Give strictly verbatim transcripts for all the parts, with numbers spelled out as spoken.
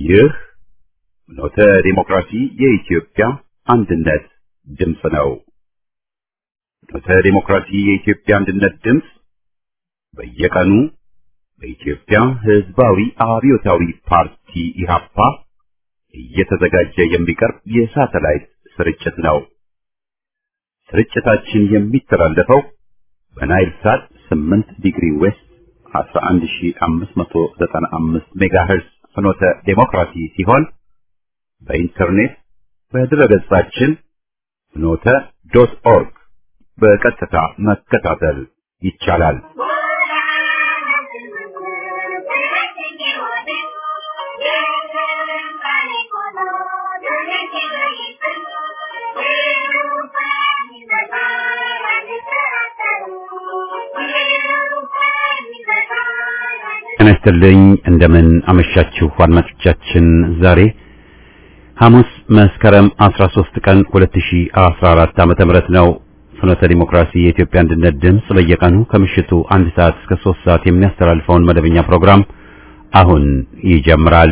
ይህ ኖተ ዲሞክራሲ የኢትዮጵያ አንድነት ድምፅ ነው። ኖተ ዲሞክራሲ የኢትዮጵያ አንድነት ድምፅ በየቀኑ በኢትዮጵያ ሕዝባዊ አብዮታዊ ፓርቲ ኢህአፓ እየተዘጋጀ የሚቀርብ የሳተላይት ስርጭት ነው። ስርጭታችን የሚተላለፈው በናይል ሳት ስምንት ዲግሪ ዌስት አስራ አንድ ሺህ አምስት መቶ ዘጠና አምስት ሜጋሄርዝ ፍኖተ ዲሞክራሲ ሲሆን በኢንተርኔት በድረገጻችን ፍኖተ ዶት ኦርግ በቀጥታ መከታተል ይቻላል። ተነስተልኝ እንደምን አመሻችሁ አድማጮቻችን። ዛሬ ሐሙስ መስከረም አስራ ሶስት ቀን ሁለት ሺህ አስራ አራት ዓመተ ምህረት ነው። ፍኖተ ዲሞክራሲ የኢትዮጵያ አንድነት ድምፅ በየቀኑ ከምሽቱ አንድ ሰዓት እስከ ሶስት ሰዓት የሚያስተላልፈውን መደበኛ ፕሮግራም አሁን ይጀምራል።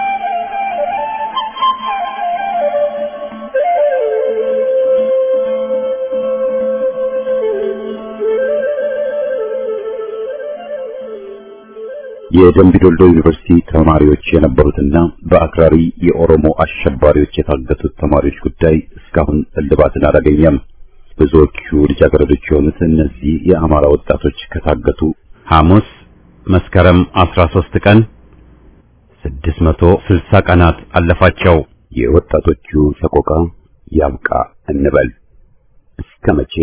የደምቢ ዶልዶ ዩኒቨርሲቲ ተማሪዎች የነበሩትና በአክራሪ የኦሮሞ አሸባሪዎች የታገቱት ተማሪዎች ጉዳይ እስካሁን እልባትን አላገኘም። ብዙዎቹ ልጃገረዶች የሆኑት እነዚህ የአማራ ወጣቶች ከታገቱ ሐሙስ መስከረም አስራ ሶስት ቀን ስድስት መቶ ስልሳ ቀናት አለፋቸው። የወጣቶቹ ሰቆቃ ያብቃ እንበል። እስከ መቼ?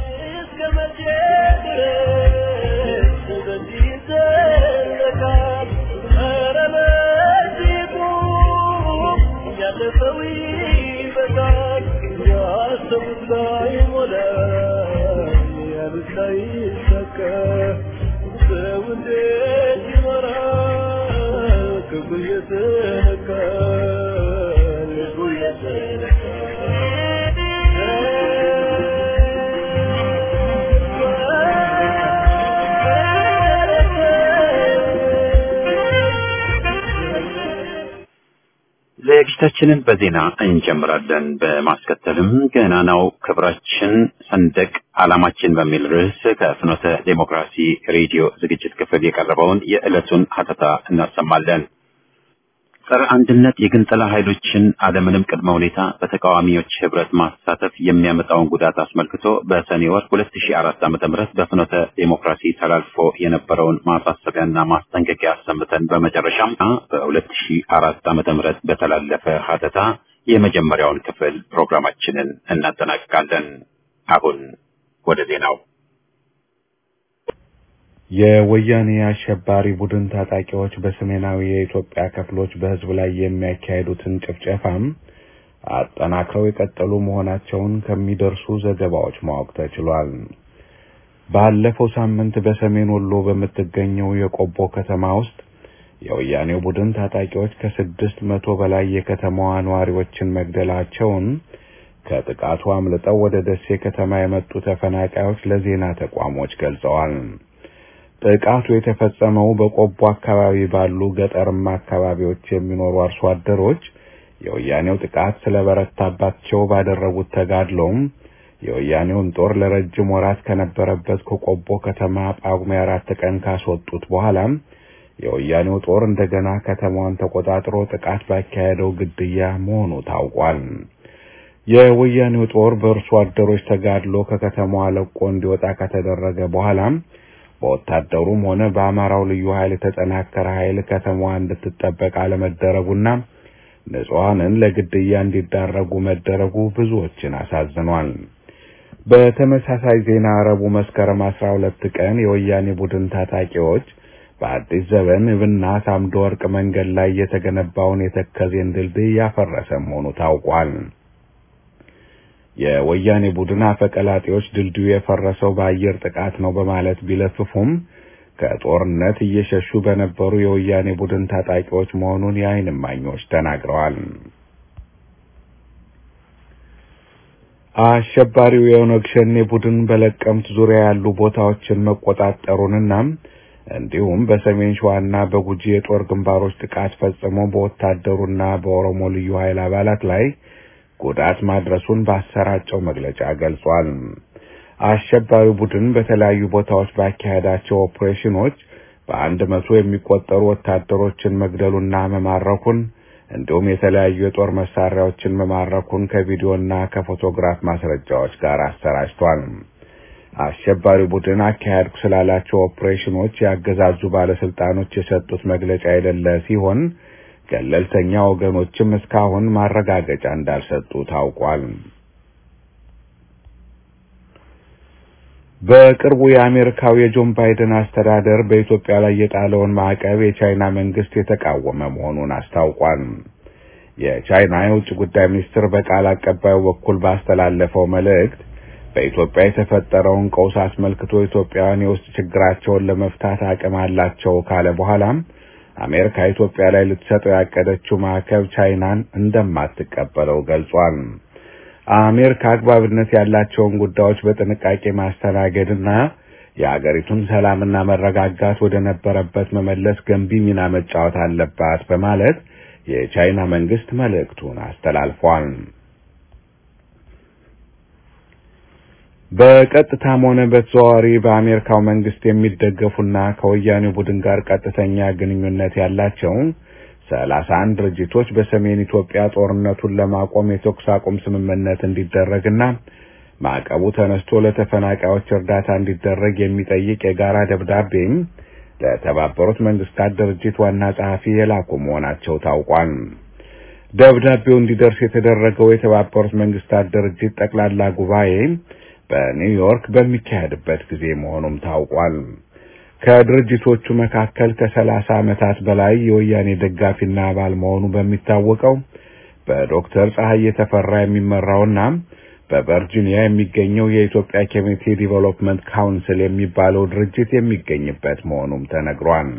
ዝግጅታችንን በዜና እንጀምራለን። በማስከተልም ገናናው ክብራችን ሰንደቅ ዓላማችን በሚል ርዕስ ከፍኖተ ዲሞክራሲ ሬዲዮ ዝግጅት ክፍል የቀረበውን የዕለቱን ሀተታ እናሰማለን። ጸረ አንድነት የግንጠላ ኃይሎችን አለምንም ቅድመ ሁኔታ በተቃዋሚዎች ህብረት ማሳተፍ የሚያመጣውን ጉዳት አስመልክቶ በሰኔ ወር ሁለት ሺህ አራት ዓመተ ምህረት በፍኖተ ዲሞክራሲ ተላልፎ የነበረውን ማሳሰቢያና ማስጠንቀቂያ አሰምተን በመጨረሻም በሁለት ሺህ አራት ዓመተ ምህረት በተላለፈ ሀተታ የመጀመሪያውን ክፍል ፕሮግራማችንን እናጠናቅቃለን። አሁን ወደ ዜናው። የወያኔ አሸባሪ ቡድን ታጣቂዎች በሰሜናዊ የኢትዮጵያ ክፍሎች በህዝብ ላይ የሚያካሂዱትን ጭፍጨፋም አጠናክረው የቀጠሉ መሆናቸውን ከሚደርሱ ዘገባዎች ማወቅ ተችሏል። ባለፈው ሳምንት በሰሜን ወሎ በምትገኘው የቆቦ ከተማ ውስጥ የወያኔው ቡድን ታጣቂዎች ከስድስት መቶ በላይ የከተማዋ ነዋሪዎችን መግደላቸውን ከጥቃቱ አምልጠው ወደ ደሴ ከተማ የመጡ ተፈናቃዮች ለዜና ተቋሞች ገልጸዋል። ጥቃቱ የተፈጸመው በቆቦ አካባቢ ባሉ ገጠርማ አካባቢዎች የሚኖሩ አርሶ አደሮች የወያኔው ጥቃት ስለበረታባቸው ባደረጉት ተጋድሎም የወያኔውን ጦር ለረጅም ወራት ከነበረበት ከቆቦ ከተማ ጳጉሜ አራት ቀን ካስወጡት በኋላ የወያኔው ጦር እንደገና ከተማዋን ተቆጣጥሮ ጥቃት ባካሄደው ግድያ መሆኑ ታውቋል። የወያኔው ጦር በአርሶ አደሮች ተጋድሎ ከከተማዋ ለቆ እንዲወጣ ከተደረገ በኋላ በወታደሩም ሆነ በአማራው ልዩ ኃይል ተጠናከረ ኃይል ከተማዋ እንድትጠበቅ አለመደረጉና ንጹሃንን ለግድያ እንዲዳረጉ መደረጉ ብዙዎችን አሳዝኗል። በተመሳሳይ ዜና ረቡዕ መስከረም አስራ ሁለት ቀን የወያኔ ቡድን ታጣቂዎች በአዲስ ዘበን ብና ሳምዶ ወርቅ መንገድ ላይ የተገነባውን የተከዜን ድልድይ ያፈረሰ መሆኑ ታውቋል። የወያኔ ቡድን አፈቀላጤዎች ድልድዩ የፈረሰው በአየር ጥቃት ነው በማለት ቢለፍፉም ከጦርነት እየሸሹ በነበሩ የወያኔ ቡድን ታጣቂዎች መሆኑን የዓይን እማኞች ተናግረዋል። አሸባሪው የኦነግ ሸኔ ቡድን በለቀምት ዙሪያ ያሉ ቦታዎችን መቆጣጠሩንና እንዲሁም በሰሜን ሸዋና በጉጂ የጦር ግንባሮች ጥቃት ፈጽሞ በወታደሩና በኦሮሞ ልዩ ኃይል አባላት ላይ ጉዳት ማድረሱን ባሰራጨው መግለጫ ገልጿል። አሸባሪው ቡድን በተለያዩ ቦታዎች ባካሄዳቸው ኦፕሬሽኖች በአንድ መቶ የሚቆጠሩ ወታደሮችን መግደሉና መማረኩን እንዲሁም የተለያዩ የጦር መሳሪያዎችን መማረኩን ከቪዲዮና ከፎቶግራፍ ማስረጃዎች ጋር አሰራጭቷል። አሸባሪው ቡድን አካሄድኩ ስላላቸው ኦፕሬሽኖች ያገዛዙ ባለስልጣኖች የሰጡት መግለጫ የሌለ ሲሆን ገለልተኛ ወገኖችም እስካሁን ማረጋገጫ እንዳልሰጡ ታውቋል። በቅርቡ የአሜሪካው የጆን ባይደን አስተዳደር በኢትዮጵያ ላይ የጣለውን ማዕቀብ የቻይና መንግስት የተቃወመ መሆኑን አስታውቋል። የቻይና የውጭ ጉዳይ ሚኒስትር በቃል አቀባዩ በኩል ባስተላለፈው መልእክት በኢትዮጵያ የተፈጠረውን ቀውስ አስመልክቶ ኢትዮጵያውያን የውስጥ ችግራቸውን ለመፍታት አቅም አላቸው ካለ በኋላም አሜሪካ ኢትዮጵያ ላይ ልትሰጠው ያቀደችው ማዕቀብ ቻይናን እንደማትቀበለው ገልጿል። አሜሪካ አግባብነት ያላቸውን ጉዳዮች በጥንቃቄ ማስተናገድና የአገሪቱን ሰላምና መረጋጋት ወደ ነበረበት መመለስ ገንቢ ሚና መጫወት አለባት በማለት የቻይና መንግስት መልእክቱን አስተላልፏል። በቀጥታም ሆነ በተዘዋዋሪ በአሜሪካው መንግስት የሚደገፉና ከወያኔ ቡድን ጋር ቀጥተኛ ግንኙነት ያላቸው ሰላሳ አንድ ድርጅቶች በሰሜን ኢትዮጵያ ጦርነቱን ለማቆም የተኩስ አቁም ስምምነት እንዲደረግና ማዕቀቡ ተነስቶ ለተፈናቃዮች እርዳታ እንዲደረግ የሚጠይቅ የጋራ ደብዳቤ ለተባበሩት መንግስታት ድርጅት ዋና ጸሐፊ የላኩ መሆናቸው ታውቋል። ደብዳቤው እንዲደርስ የተደረገው የተባበሩት መንግስታት ድርጅት ጠቅላላ ጉባኤ በኒውዮርክ በሚካሄድበት ጊዜ መሆኑም ታውቋል። ከድርጅቶቹ መካከል ከሰላሳ ዓመታት በላይ የወያኔ ደጋፊና አባል መሆኑ በሚታወቀው በዶክተር ፀሐይ የተፈራ የሚመራውና በቨርጂኒያ የሚገኘው የኢትዮጵያ ኮሚኒቲ ዲቨሎፕመንት ካውንስል የሚባለው ድርጅት የሚገኝበት መሆኑም ተነግሯል።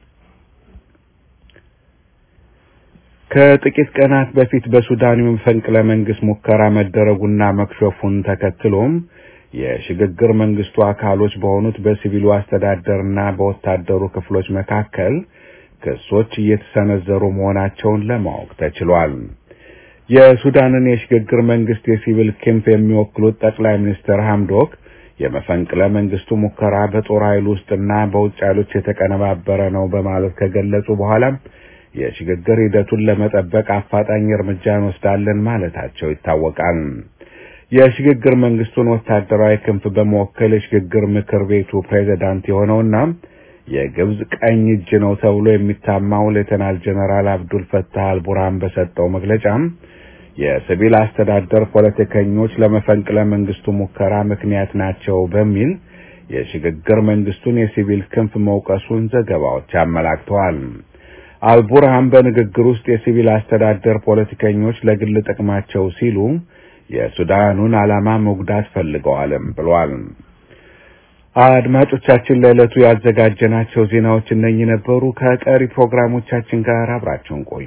ከጥቂት ቀናት በፊት በሱዳን መፈንቅለ መንግስት ሙከራ መደረጉና መክሸፉን ተከትሎም የሽግግር መንግስቱ አካሎች በሆኑት በሲቪሉ አስተዳደርና በወታደሩ ክፍሎች መካከል ክሶች እየተሰነዘሩ መሆናቸውን ለማወቅ ተችሏል። የሱዳንን የሽግግር መንግስት የሲቪል ክንፍ የሚወክሉት ጠቅላይ ሚኒስትር ሐምዶክ የመፈንቅለ መንግስቱ ሙከራ በጦር ኃይል ውስጥና በውጭ ኃይሎች የተቀነባበረ ነው በማለት ከገለጹ በኋላ የሽግግር ሂደቱን ለመጠበቅ አፋጣኝ እርምጃ እንወስዳለን ማለታቸው ይታወቃል። የሽግግር መንግስቱን ወታደራዊ ክንፍ በመወከል የሽግግር ምክር ቤቱ ፕሬዝዳንት የሆነውና የግብጽ ቀኝ እጅ ነው ተብሎ የሚታማው ሌተናል ጀነራል አብዱል ፈታህ አልቡርሃን በሰጠው መግለጫ የሲቪል አስተዳደር ፖለቲከኞች ለመፈንቅለ መንግስቱ ሙከራ ምክንያት ናቸው በሚል የሽግግር መንግስቱን የሲቪል ክንፍ መውቀሱን ዘገባዎች አመላክተዋል። አልቡርሃን በንግግር ውስጥ የሲቪል አስተዳደር ፖለቲከኞች ለግል ጥቅማቸው ሲሉ የሱዳኑን ዓላማ መጉዳት ፈልገዋልም ብሏል። አድማጮቻችን ለዕለቱ ያዘጋጀናቸው ዜናዎች እነኚህ ነበሩ። ከቀሪ ፕሮግራሞቻችን ጋር አብራችሁን ቆዩ።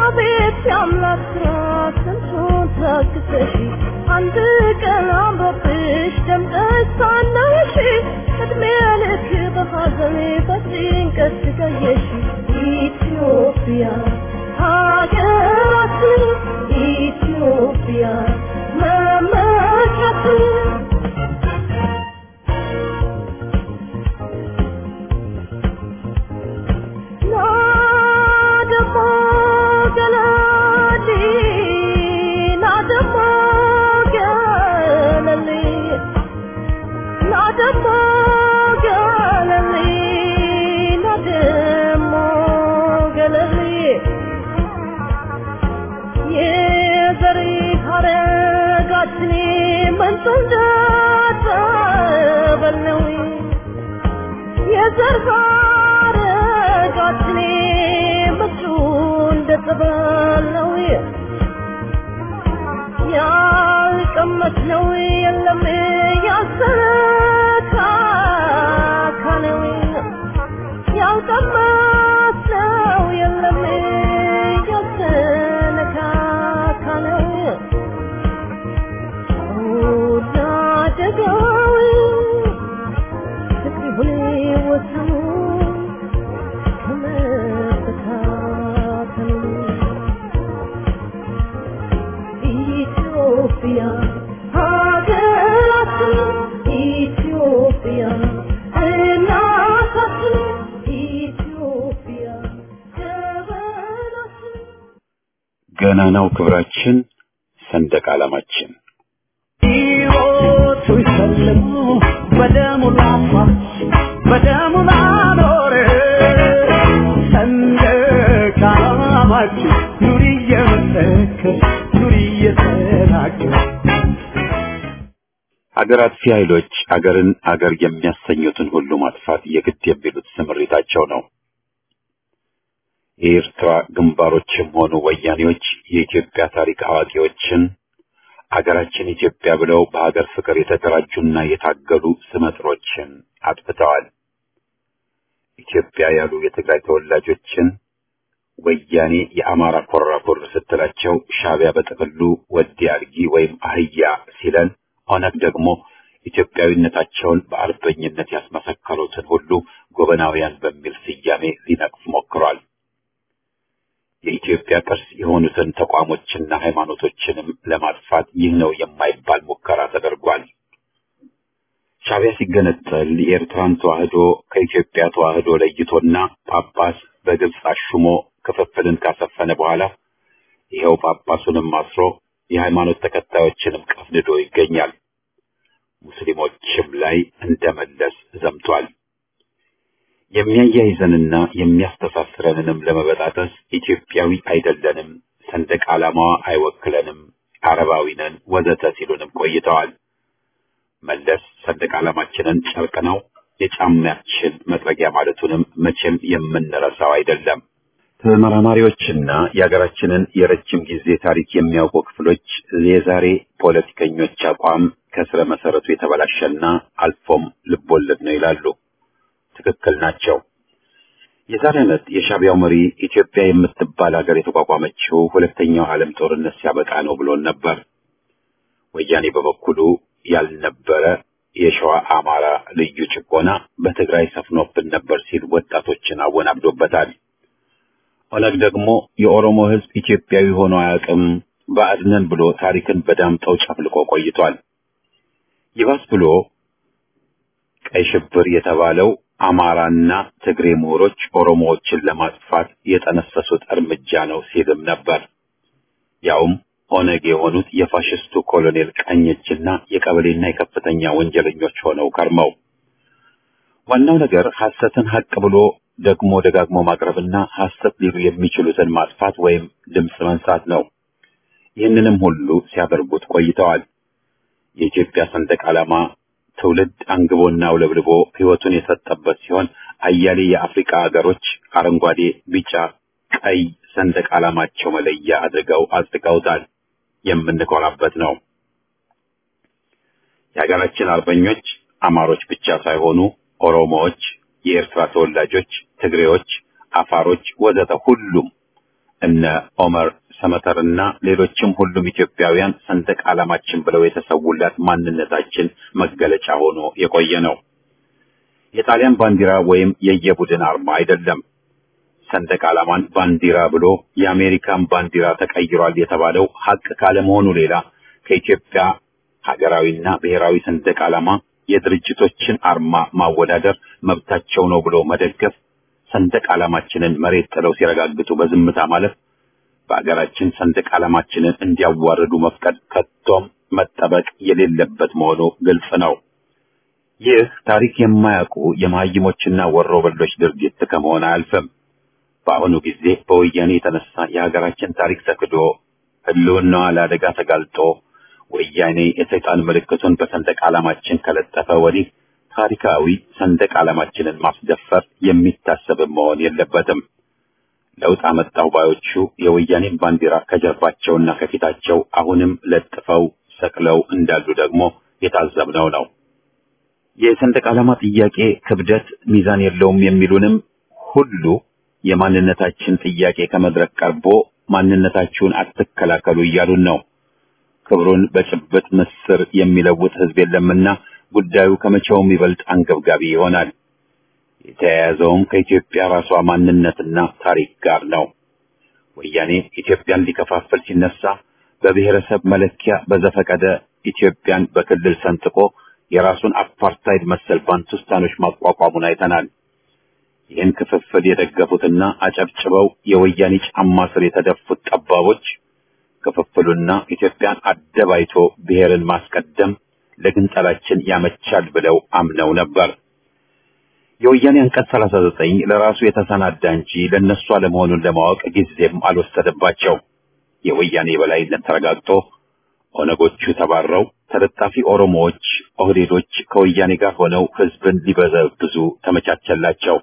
አቤት ያምላክ ስራ ስንቱን ታግሰሽ አንድ ቀን አምሮብሽ ደምቀሽ ሳለሽ እድሜ ልክ በሐዘን በጭንቀት ትገየሽ ኢትዮጵያ ሀገራችን ኢትዮጵያ መመኪያችን ገናናው ክብራችን ሰንደቅ ዓላማችን ሕይወቱ ይሰልሙ በደሙ ላፋች በደሙ ላኖረ ሰንደቅ ዓላማችን ኑሪ እየመሰከር ኑሪ እየተናገር አገር አጥፊ ኃይሎች አገርን አገር የሚያሰኙትን ሁሉ ማጥፋት የግድ የሚሉት ስምሪታቸው ነው። የኤርትራ ግንባሮችም ሆኑ ወያኔዎች የኢትዮጵያ ታሪክ አዋቂዎችን አገራችን ኢትዮጵያ ብለው በሀገር ፍቅር የተደራጁና የታገሉ ስመጥሮችን አጥፍተዋል። ኢትዮጵያ ያሉ የትግራይ ተወላጆችን ወያኔ የአማራ ኮራኮር ስትላቸው ሻዕቢያ በጥቅሉ ወዲ አድጊ ወይም አህያ ሲለን ኦነግ ደግሞ ኢትዮጵያዊነታቸውን በአርበኝነት ያስመሰከሩትን ሁሉ ጎበናውያን በሚል ስያሜ ሊነቅፍ ሞክሯል። የኢትዮጵያ ቅርስ የሆኑትን ተቋሞችና ሃይማኖቶችንም ለማጥፋት ይህ ነው የማይባል ሙከራ ተደርጓል። ሻዕቢያ ሲገነጠል የኤርትራን ተዋህዶ ከኢትዮጵያ ተዋህዶ ለይቶና ጳጳስ በግብጽ አሹሞ ክፍፍልን ካሰፈነ በኋላ ይኸው ጳጳሱንም አስሮ የሃይማኖት ተከታዮችንም ቀፍድዶ ይገኛል። ሙስሊሞችም ላይ እንደመለስ ዘምቷል። የሚያያይዘንና የሚያስተሳስረንንም ለመበጣጠስ ኢትዮጵያዊ አይደለንም፣ ሰንደቅ ዓላማዋ አይወክለንም፣ አረባዊ ነን ወዘተ ሲሉንም ቆይተዋል። መለስ ሰንደቅ ዓላማችንን ጨርቅ ነው የጫማችን መጥረጊያ ማለቱንም መቼም የምንረሳው አይደለም። ተመራማሪዎችና የሀገራችንን የረጅም ጊዜ ታሪክ የሚያውቁ ክፍሎች የዛሬ ፖለቲከኞች አቋም ከስረ መሰረቱ የተበላሸና አልፎም ልቦለድ ነው ይላሉ። ትክክል ናቸው። የዛሬ ዓመት የሻዕቢያው መሪ ኢትዮጵያ የምትባል ሀገር የተቋቋመችው ሁለተኛው ዓለም ጦርነት ሲያበቃ ነው ብሎን ነበር። ወያኔ በበኩሉ ያልነበረ የሸዋ አማራ ልዩ ጭቆና በትግራይ ሰፍኖብን ነበር ሲል ወጣቶችን አወናብዶበታል። ኦነግ ደግሞ የኦሮሞ ሕዝብ ኢትዮጵያዊ ሆኖ አያውቅም ባዕድነን ብሎ ታሪክን በዳምጠው ጨፍልቆ ቆይቷል። ይባስ ብሎ ቀይ ሽብር የተባለው አማራና ትግሬ ምሁሮች ኦሮሞዎችን ለማጥፋት የጠነሰሱት እርምጃ ነው ሲልም ነበር። ያውም ኦነግ የሆኑት የፋሽስቱ ኮሎኔል ቀኝችና የቀበሌና የከፍተኛ ወንጀለኞች ሆነው ከርመው። ዋናው ነገር ሐሰትን ሐቅ ብሎ ደግሞ ደጋግሞ ማቅረብና ሐሰት ሊሉ የሚችሉትን ማጥፋት ወይም ድምጽ መንሳት ነው። ይህንንም ሁሉ ሲያደርጉት ቆይተዋል። የኢትዮጵያ ሰንደቅ ዓላማ ትውልድ አንግቦና ውለብልቦ ሕይወቱን የሰጠበት ሲሆን አያሌ የአፍሪካ ሀገሮች አረንጓዴ፣ ቢጫ፣ ቀይ ሰንደቅ ዓላማቸው መለያ አድርገው አጽድቀውታል። የምንኮራበት ነው። የሀገራችን አርበኞች አማሮች ብቻ ሳይሆኑ ኦሮሞዎች፣ የኤርትራ ተወላጆች፣ ትግሬዎች፣ አፋሮች ወዘተ ሁሉም እነ ኦመር ሰመተርና ሌሎችም ሁሉም ኢትዮጵያውያን ሰንደቅ ዓላማችን ብለው የተሰውላት ማንነታችን መገለጫ ሆኖ የቆየ ነው። የጣሊያን ባንዲራ ወይም የየቡድን አርማ አይደለም። ሰንደቅ ዓላማን ባንዲራ ብሎ የአሜሪካን ባንዲራ ተቀይሯል የተባለው ሐቅ ካለመሆኑ ሌላ ከኢትዮጵያ ሀገራዊና ብሔራዊ ሰንደቅ ዓላማ የድርጅቶችን አርማ ማወዳደር መብታቸው ነው ብሎ መደገፍ፣ ሰንደቅ ዓላማችንን መሬት ጥለው ሲረጋግጡ በዝምታ ማለት በአገራችን ሰንደቅ ዓላማችንን እንዲያዋርዱ መፍቀድ ከቶም መጠበቅ የሌለበት መሆኑ ግልጽ ነው። ይህ ታሪክ የማያውቁ የመሀይሞችና ወሮበሎች ድርጊት ከመሆን አያልፍም። በአሁኑ ጊዜ በወያኔ የተነሳ የሀገራችን ታሪክ ተክዶ ህልውናዋ ለአደጋ ተጋልጦ ወያኔ የሰይጣን ምልክቱን በሰንደቅ ዓላማችን ከለጠፈ ወዲህ ታሪካዊ ሰንደቅ ዓላማችንን ማስደፈር የሚታሰብ መሆን የለበትም። ለውጥ አመጣው ባዮቹ የወያኔን ባንዲራ ከጀርባቸውና ከፊታቸው አሁንም ለጥፈው ሰቅለው እንዳሉ ደግሞ የታዘብነው ነው። የሰንደቅ ዓላማ ጥያቄ ክብደት ሚዛን የለውም የሚሉንም ሁሉ የማንነታችን ጥያቄ ከመድረክ ቀርቦ ማንነታችሁን አትከላከሉ እያሉን ነው። ክብሩን በጭብጥ ምስር የሚለውጥ ህዝብ የለምና ጉዳዩ ከመቼውም ይበልጥ አንገብጋቢ ይሆናል። የተያያዘውም ከኢትዮጵያ ራሷ ማንነትና ታሪክ ጋር ነው። ወያኔ ኢትዮጵያን ሊከፋፍል ሲነሳ በብሔረሰብ መለኪያ በዘፈቀደ ኢትዮጵያን በክልል ሰንጥቆ የራሱን አፓርታይድ መሰል ባንቱስታኖች ማቋቋሙን አይተናል። ይህን ክፍፍል የደገፉትና አጨብጭበው የወያኔ ጫማ ስር የተደፉት ጠባቦች ክፍፍሉና ኢትዮጵያን አደባይቶ ብሔርን ማስቀደም ለግንጠላችን ያመቻል ብለው አምነው ነበር። የወያኔ አንቀጽ ሰላሳ ዘጠኝ ለራሱ የተሰናዳ እንጂ ለነሱ አለመሆኑን ለማወቅ ጊዜም አልወሰደባቸው። የወያኔ የበላይነት ተረጋግጦ ኦነጎቹ ተባረው ተለጣፊ ኦሮሞዎች፣ ኦህዴዶች ከወያኔ ጋር ሆነው ህዝብን ሊበዘብዙ ተመቻቸላቸው።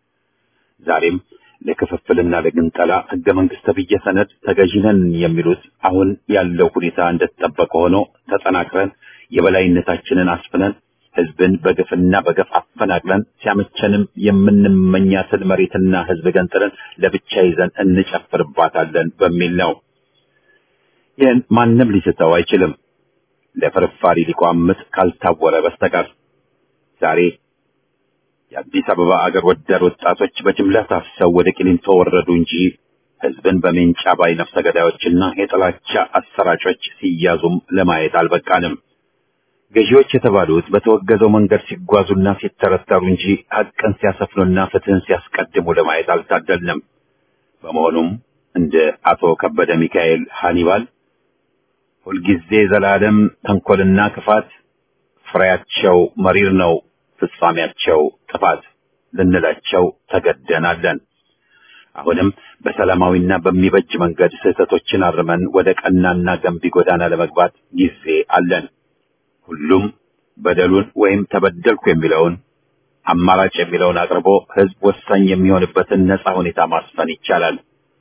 ዛሬም ለክፍፍልና ለግንጠላ ህገ መንግስት ተብዬ ሰነድ ተገዥነን የሚሉት አሁን ያለው ሁኔታ እንደተጠበቀ ሆኖ ተጠናክረን የበላይነታችንን አስፍነን ህዝብን በግፍና በገፍ አፈናቅለን ሲያመቸንም የምንመኛትን መሬትና ህዝብ ገንጥለን ለብቻ ይዘን እንጨፍርባታለን በሚል ነው። ይህን ማንም ሊስተው አይችልም፣ ለፍርፋሪ ሊቋምጥ ካልታወረ በስተቀር። ዛሬ የአዲስ አበባ አገር ወዳድ ወጣቶች በጅምላ ታፍሰው ወደ ቂሊንጦ ወረዱ እንጂ ህዝብን በሜንጫ ባይ ነፍሰ ገዳዮችና የጥላቻ አሰራጮች ሲያዙም ለማየት አልበቃንም። ገዢዎች የተባሉት በተወገዘው መንገድ ሲጓዙና ሲተረተሩ እንጂ ሀቅን ሲያሰፍኑና ፍትህን ሲያስቀድሙ ለማየት አልታደልንም። በመሆኑም እንደ አቶ ከበደ ሚካኤል ሃኒባል ሁልጊዜ ዘላለም ተንኮልና ክፋት ፍሬያቸው መሪር ነው፣ ፍጻሜያቸው ጥፋት ልንላቸው ተገደናለን። አሁንም በሰላማዊና በሚበጅ መንገድ ስህተቶችን አርመን ወደ ቀናና ገንቢ ጎዳና ለመግባት ጊዜ አለን። ሁሉም በደሉን ወይም ተበደልኩ የሚለውን አማራጭ የሚለውን አቅርቦ ህዝብ ወሳኝ የሚሆንበትን ነፃ ሁኔታ ማስፈን ይቻላል።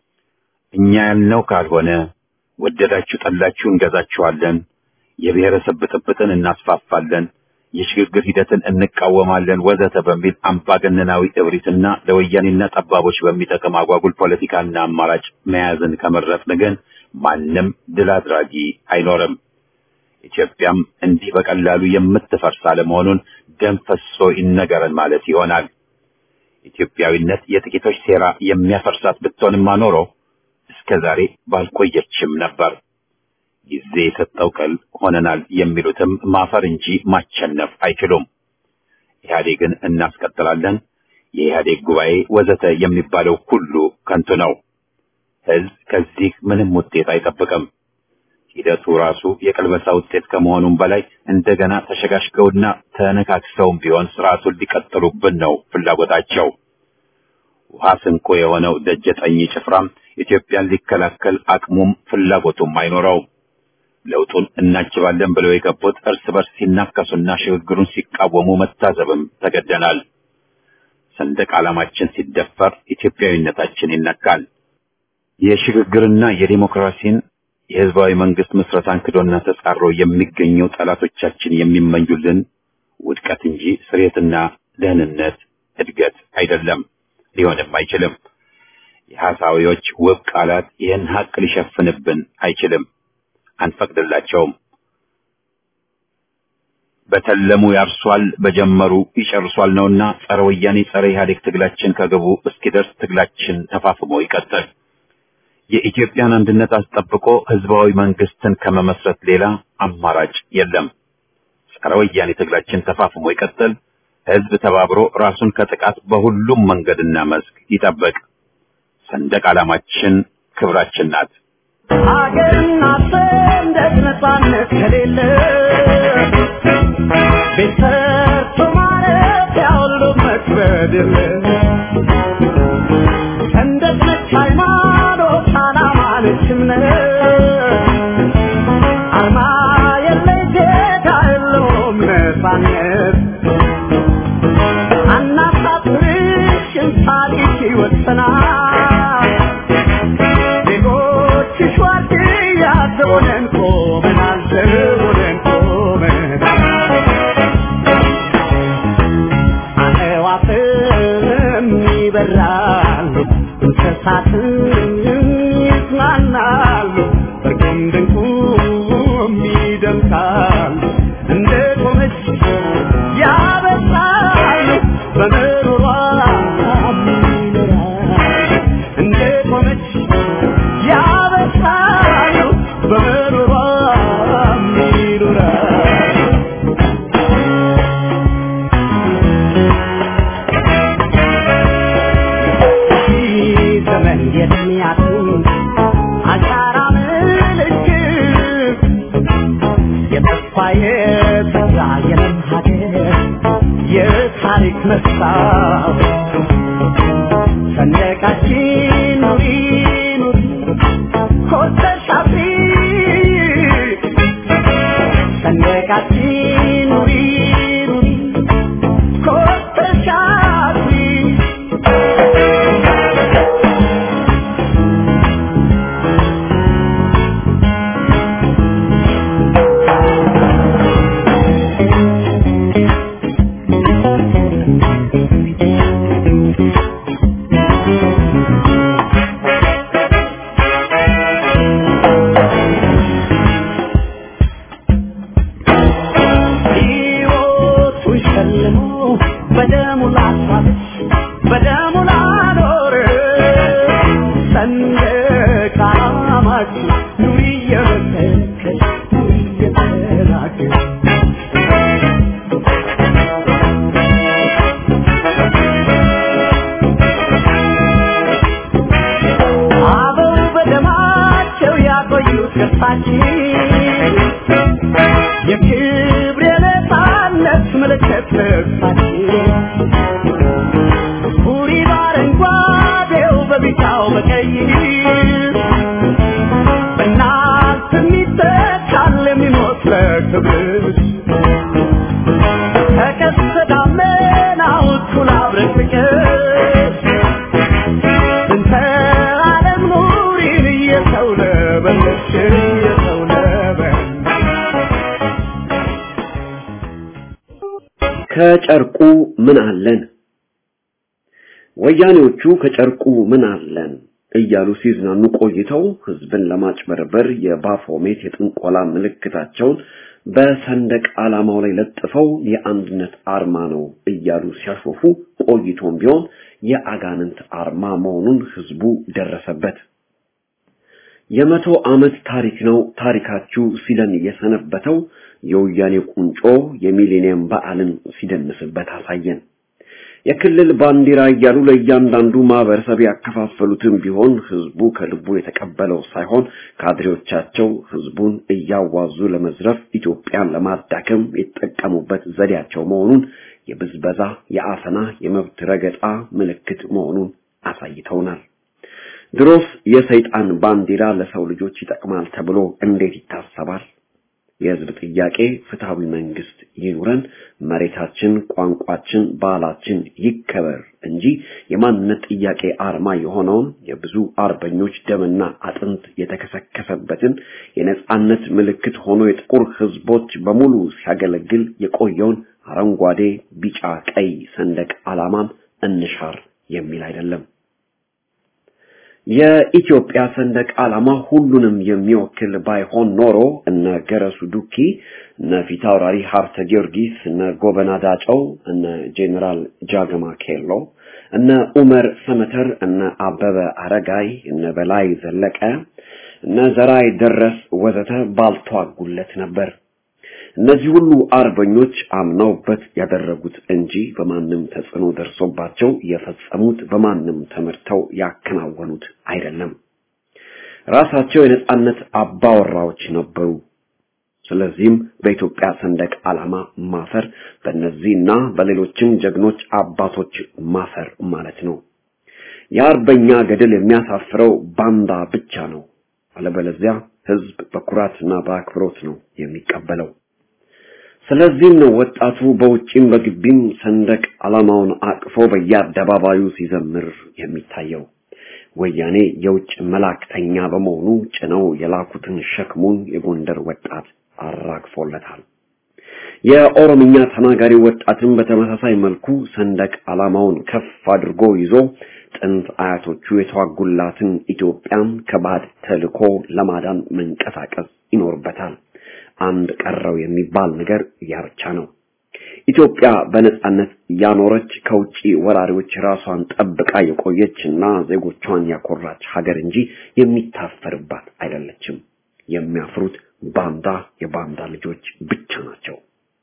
እኛ ያልነው ካልሆነ ወደዳችሁ ጠላችሁ እንገዛችኋለን፣ የብሔረሰብ ብጥብጥን እናስፋፋለን፣ የሽግግር ሂደትን እንቃወማለን ወዘተ በሚል አምባገነናዊ እብሪትና ለወያኔና ጠባቦች በሚጠቅም አጓጉል ፖለቲካና አማራጭ መያዝን ከመረጥን ግን ማንም ድል አድራጊ አይኖርም። ኢትዮጵያም እንዲህ በቀላሉ የምትፈርስ አለመሆኑን ደም ፈሶ ይነገረን ማለት ይሆናል። ኢትዮጵያዊነት የጥቂቶች ሴራ የሚያፈርሳት ብትሆንማ ኖሮ እስከዛሬ ባልቆየችም ነበር። ጊዜ የሰጠው ቀል ሆነናል የሚሉትም ማፈር እንጂ ማቸነፍ አይችሉም። ኢህአዴግን እናስቀጥላለን፣ የኢህአዴግ ጉባኤ ወዘተ የሚባለው ሁሉ ከንቱ ነው። ህዝብ ከዚህ ምንም ውጤት አይጠብቅም። ሂደቱ ራሱ የቅልበሳ ውጤት ከመሆኑም በላይ እንደገና ተሸጋሽገውና ተነካክሰውም ቢሆን ስርዓቱን ሊቀጥሉብን ነው ፍላጎታቸው። ውሃ ስንቆ የሆነው ደጀጠኝ ጭፍራም ኢትዮጵያን ሊከላከል አቅሙም ፍላጎቱም አይኖረው። ለውጡን እናጅባለን ብለው የገቡት እርስ በርስ ሲናከሱና ሽግግሩን ሲቃወሙ መታዘብም ተገደናል። ሰንደቅ ዓላማችን ሲደፈር ኢትዮጵያዊነታችን ይነካል። የሽግግርና የዲሞክራሲን የህዝባዊ መንግስት ምስረታን ክዶና ተጻሮ የሚገኘው ጠላቶቻችን የሚመኙልን ውድቀት እንጂ ስሬትና ደህንነት እድገት አይደለም፣ ሊሆንም አይችልም። የሐሳዊዎች ውብ ቃላት ይህን ሀቅ ሊሸፍንብን አይችልም፣ አንፈቅድላቸውም። በተለሙ ያርሷል በጀመሩ ይጨርሷል ነውና ጸረ ወያኔ ጸረ ኢህአዴግ ትግላችን ከግቡ እስኪደርስ ትግላችን ተፋፍሞ ይቀጥል። የኢትዮጵያን አንድነት አስጠብቆ ህዝባዊ መንግስትን ከመመስረት ሌላ አማራጭ የለም። ጸረ ወያኔ ትግላችን ተፋፍሞ ይቀጥል። ህዝብ ተባብሮ ራሱን ከጥቃት በሁሉም መንገድና መስክ ይጠብቅ። ሰንደቅ ዓላማችን ክብራችን ናት። ሀገርና ሰንደቅ ነፃነት ከሌለ ቤተሰብ ማለት ያውሎ መክበድ ሰንደቅ ነች ሃይማኖት ዓላማ ነች እምነት አርማ የለይ ጌታ የለውም ነፃነት አናሳፍርሽም ታሪክ ይወሰናል ዜጎችሽ ዋርድያ ዘቦነን ቆመናል ዘቦነን ቆመናል አዕዋፍም ይበራሉ እንስሳትም ይዝናናሉ እርቁም ድንቁም ይደምቃሉ እንደ ቆመች ያበሳሉ በምሮሯ ይኖራሉ እንደ ቆመች ያበሳሉ በምሮሯ ይኖራሉ ዘመን የሚያቱን አሻራ ምልክት የተስፋ የተስፋ የለም ሀገር የታሪክ መስታወት ሰንደቃችን ኑሪ ኑሪ ኮርተሽ አብሪ ሰንደቃችን ኑሪ ኑሪ ኮርተሽ አብሪ የክብር የነፃነት ምልክት ልብሳችን ሁሪ በአረንጓዴው በቢጫው በቀይ በእናት የሚተካል የሚሞት ለክብርሽ ተቀስተ ደመናው እኩል አብረን ፍቅር እንተ ዓለም ኑሪን እየሰው ለበለሽ እየሰው ለበለሽ ከጨርቁ ምን አለን? ወያኔዎቹ ከጨርቁ ምን አለን እያሉ ሲዝናኑ ቆይተው ህዝብን ለማጭበርበር የባፎሜት የጥንቆላ ምልክታቸውን በሰንደቅ ዓላማው ላይ ለጥፈው የአንድነት አርማ ነው እያሉ ሲያሾፉ ቆይቶም ቢሆን የአጋንንት አርማ መሆኑን ህዝቡ ደረሰበት። የመቶ ዓመት ታሪክ ነው ታሪካችሁ ሲለን የሰነበተው የወያኔ ቁንጮ የሚሊኒየም በዓልን ሲደንስበት አሳየን። የክልል ባንዲራ እያሉ ለእያንዳንዱ ማህበረሰብ ያከፋፈሉትን ቢሆን ህዝቡ ከልቡ የተቀበለው ሳይሆን ካድሬዎቻቸው ህዝቡን እያዋዙ ለመዝረፍ ኢትዮጵያን ለማዳከም የተጠቀሙበት ዘዴያቸው መሆኑን የብዝበዛ የአፈና የመብት ረገጣ ምልክት መሆኑን አሳይተውናል። ድሮስ የሰይጣን ባንዲራ ለሰው ልጆች ይጠቅማል ተብሎ እንዴት ይታሰባል? የህዝብ ጥያቄ ፍትሃዊ መንግስት ይኑረን፣ መሬታችን፣ ቋንቋችን፣ ባህላችን ይከበር እንጂ የማንነት ጥያቄ አርማ የሆነውን የብዙ አርበኞች ደምና አጥንት የተከሰከሰበትን የነጻነት ምልክት ሆኖ የጥቁር ህዝቦች በሙሉ ሲያገለግል የቆየውን አረንጓዴ፣ ቢጫ፣ ቀይ ሰንደቅ ዓላማን እንሻር የሚል አይደለም። የኢትዮጵያ ሰንደቅ ዓላማ ሁሉንም የሚወክል ባይሆን ኖሮ እነ ገረሱ ዱኪ፣ እነ ፊታውራሪ ሀብተ ጊዮርጊስ፣ እነ ጎበና ዳጨው፣ እነ ጄኔራል ጃገማ ኬሎ፣ እነ ኡመር ሰመተር፣ እነ አበበ አረጋይ፣ እነ በላይ ዘለቀ፣ እነ ዘራይ ደረስ ወዘተ ባልተዋጉለት ነበር። እነዚህ ሁሉ አርበኞች አምነውበት ያደረጉት እንጂ በማንም ተጽዕኖ ደርሶባቸው የፈጸሙት በማንም ተመርተው ያከናወኑት አይደለም። ራሳቸው የነጻነት አባወራዎች ነበሩ። ስለዚህም በኢትዮጵያ ሰንደቅ ዓላማ ማፈር በእነዚህና በሌሎችም ጀግኖች አባቶች ማፈር ማለት ነው። የአርበኛ ገድል የሚያሳፍረው ባንዳ ብቻ ነው። አለበለዚያ ህዝብ በኩራትና በአክብሮት ነው የሚቀበለው። ስለዚህም ነው ወጣቱ በውጪም በግቢም ሰንደቅ ዓላማውን አቅፎ በየአደባባዩ ሲዘምር የሚታየው። ወያኔ የውጭ መላእክተኛ በመሆኑ ጭነው የላኩትን ሸክሙን የጎንደር ወጣት አራግፎለታል። የኦሮምኛ ተናጋሪ ወጣትም በተመሳሳይ መልኩ ሰንደቅ ዓላማውን ከፍ አድርጎ ይዞ ጥንት አያቶቹ የተዋጉላትን ኢትዮጵያን ከባድ ተልኮ ለማዳን መንቀሳቀስ ይኖርበታል። አንድ ቀረው የሚባል ነገር ያ ብቻ ነው። ኢትዮጵያ በነጻነት ያኖረች ከውጪ ወራሪዎች ራሷን ጠብቃ የቆየችና ዜጎቿን ያኮራች ሀገር እንጂ የሚታፈርባት አይደለችም። የሚያፍሩት ባንዳ የባንዳ ልጆች ብቻ ናቸው።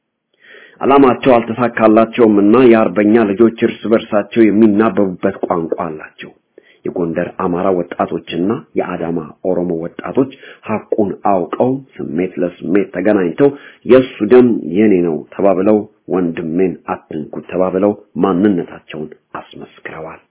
ዓላማቸው አልተሳካላቸውምና የአርበኛ ልጆች እርስ በርሳቸው የሚናበቡበት ቋንቋ አላቸው። የጎንደር አማራ ወጣቶችና የአዳማ ኦሮሞ ወጣቶች ሐቁን አውቀው ስሜት ለስሜት ተገናኝተው የሱ ደም የኔ ነው ተባብለው ወንድሜን አትንኩ ተባብለው ማንነታቸውን አስመስክረዋል።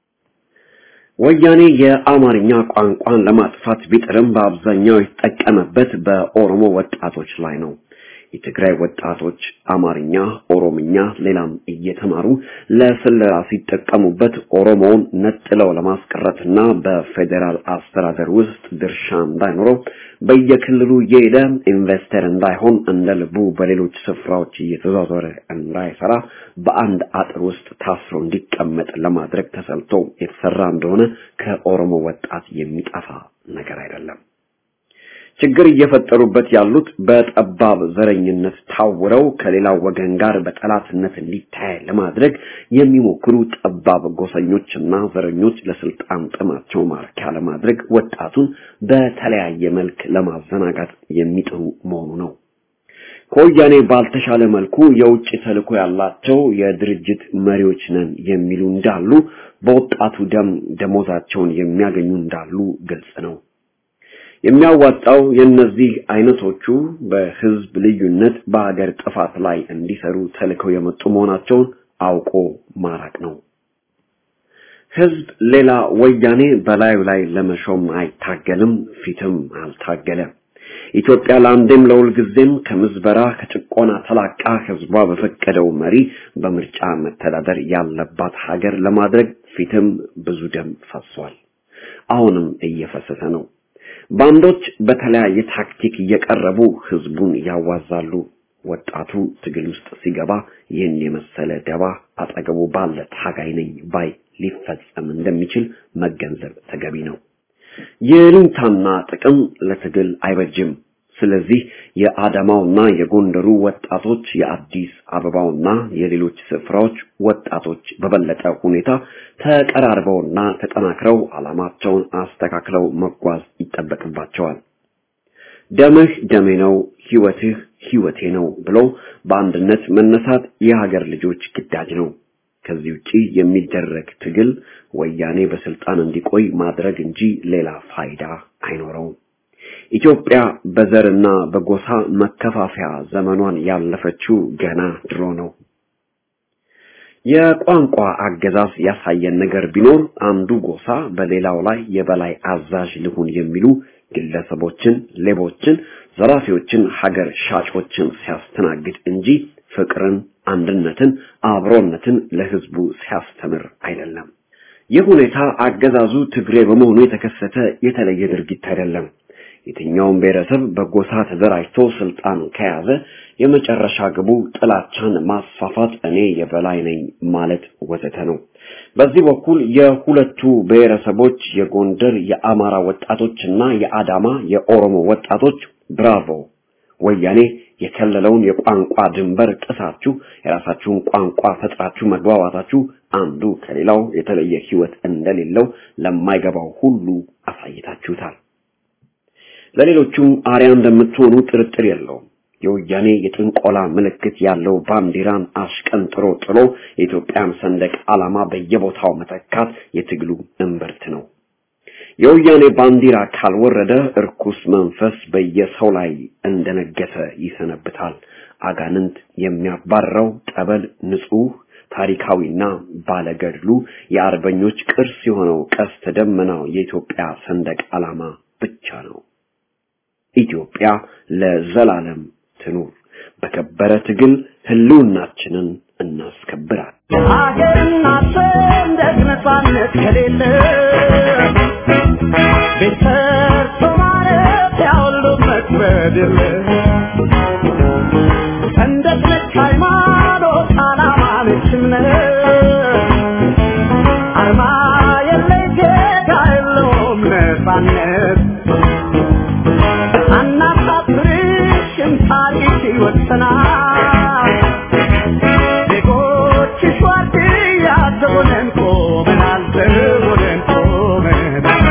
ወያኔ የአማርኛ ቋንቋን ለማጥፋት ቢጥርም በአብዛኛው የተጠቀመበት በኦሮሞ ወጣቶች ላይ ነው። የትግራይ ወጣቶች አማርኛ፣ ኦሮምኛ ሌላም እየተማሩ ለስለላ ሲጠቀሙበት ኦሮሞውን ነጥለው ለማስቀረትና በፌደራል አስተዳደር ውስጥ ድርሻ እንዳይኖረው በየክልሉ የሄደ ኢንቨስተር እንዳይሆን እንደልቡ በሌሎች ስፍራዎች እየተዟዟረ እንዳይሰራ በአንድ አጥር ውስጥ ታስሮ እንዲቀመጥ ለማድረግ ተሰልቶ የተሰራ እንደሆነ ከኦሮሞ ወጣት የሚጠፋ ነገር አይደለም። ችግር እየፈጠሩበት ያሉት በጠባብ ዘረኝነት ታውረው ከሌላው ወገን ጋር በጠላትነት እንዲታይ ለማድረግ የሚሞክሩ ጠባብ ጎሰኞችና ዘረኞች ለስልጣን ጥማቸው ማርኪያ ለማድረግ ወጣቱን በተለያየ መልክ ለማዘናጋት የሚጥሩ መሆኑ ነው። ከወያኔ ባልተሻለ መልኩ የውጭ ተልዕኮ ያላቸው የድርጅት መሪዎች ነን የሚሉ እንዳሉ፣ በወጣቱ ደም ደሞዛቸውን የሚያገኙ እንዳሉ ግልጽ ነው። የሚያዋጣው የነዚህ አይነቶቹ በህዝብ ልዩነት በአገር ጥፋት ላይ እንዲሰሩ ተልከው የመጡ መሆናቸውን አውቆ ማራቅ ነው። ህዝብ ሌላ ወያኔ በላዩ ላይ ለመሾም አይታገልም፣ ፊትም አልታገለም። ኢትዮጵያ ለአንዴም ለሁልጊዜም ከምዝበራ ከጭቆና ተላቃ ህዝቧ በፈቀደው መሪ በምርጫ መተዳደር ያለባት ሀገር ለማድረግ ፊትም ብዙ ደም ፈሷል፣ አሁንም እየፈሰሰ ነው። ባንዶች በተለያየ ታክቲክ እየቀረቡ ህዝቡን ያዋዛሉ። ወጣቱ ትግል ውስጥ ሲገባ ይህን የመሰለ ደባ አጠገቡ ባለ ታጋይ ነኝ ባይ ሊፈጸም እንደሚችል መገንዘብ ተገቢ ነው። የልንታና ጥቅም ለትግል አይበጅም። ስለዚህ የአዳማውና የጎንደሩ ወጣቶች የአዲስ አበባውና የሌሎች ስፍራዎች ወጣቶች በበለጠ ሁኔታ ተቀራርበውና ተጠናክረው ዓላማቸውን አስተካክለው መጓዝ ይጠበቅባቸዋል። ደምህ ደሜ ነው፣ ህይወትህ ህይወቴ ነው ብሎ በአንድነት መነሳት የሀገር ልጆች ግዳጅ ነው። ከዚህ ውጪ የሚደረግ ትግል ወያኔ በስልጣን እንዲቆይ ማድረግ እንጂ ሌላ ፋይዳ አይኖረውም። ኢትዮጵያ በዘርና በጎሳ መከፋፈያ ዘመኗን ያለፈችው ገና ድሮ ነው። የቋንቋ አገዛዝ ያሳየን ነገር ቢኖር አንዱ ጎሳ በሌላው ላይ የበላይ አዛዥ ሊሆን የሚሉ ግለሰቦችን፣ ሌቦችን፣ ዘራፊዎችን፣ ሀገር ሻጮችን ሲያስተናግድ እንጂ ፍቅርን፣ አንድነትን፣ አብሮነትን ለህዝቡ ሲያስተምር አይደለም። ይህ ሁኔታ አገዛዙ ትግሬ በመሆኑ የተከሰተ የተለየ ድርጊት አይደለም። የትኛውም ብሔረሰብ በጎሳ ተደራጅቶ ስልጣን ከያዘ የመጨረሻ ግቡ ጥላቻን ማስፋፋት፣ እኔ የበላይ ነኝ ማለት ወዘተ ነው። በዚህ በኩል የሁለቱ ብሔረሰቦች የጎንደር የአማራ ወጣቶችና የአዳማ የኦሮሞ ወጣቶች ብራቮ ወያኔ የከለለውን የቋንቋ ድንበር ጥሳችሁ የራሳችሁን ቋንቋ ፈጥራችሁ መግባባታችሁ አንዱ ከሌላው የተለየ ህይወት እንደሌለው ለማይገባው ሁሉ አሳይታችሁታል። ለሌሎቹም አርያ እንደምትሆኑ ጥርጥር የለውም። የወያኔ የጥንቆላ ምልክት ያለው ባንዲራን አሽቀንጥሮ ጥሎ የኢትዮጵያን ሰንደቅ ዓላማ በየቦታው መተካት የትግሉ እምብርት ነው። የወያኔ ባንዲራ ካልወረደ እርኩስ መንፈስ በየሰው ላይ እንደነገሰ ይሰነብታል። አጋንንት የሚያባረው ጠበል ንጹህ ታሪካዊና ባለገድሉ የአርበኞች ቅርስ የሆነው ቀስተ ደመናው የኢትዮጵያ ሰንደቅ ዓላማ ብቻ ነው። ኢትዮጵያ ለዘላለም ትኑር። በከበረ ትግል ህልውናችንን እናስከብራለን። አገርና ሰንደቅ ነፃነት ከሌለ ቤተሰብ ማለት ያውሉ መክበድ የለ ሰንደቅ ነች ሃይማኖት ዓላማ ነች እምነት አርማ የለይ ጌታ የለውም ነፃነት አናሳፍርሽም ታሪክ ይወሰናል ዜጎችሽ ዋርድያ ዘቦነን ቆመናል ዘቦነን ቆመናል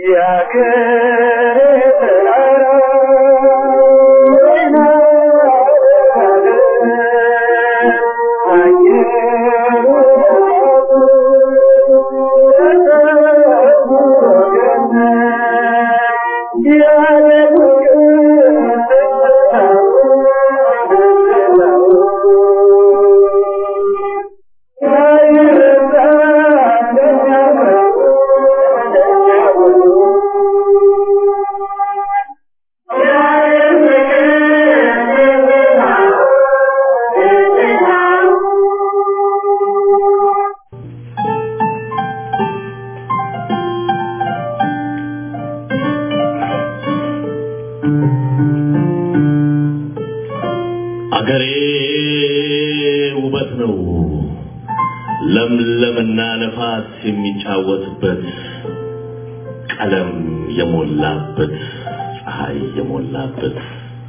ለምለምና ነፋስ የሚጫወትበት ቀለም የሞላበት ፀሐይ የሞላበት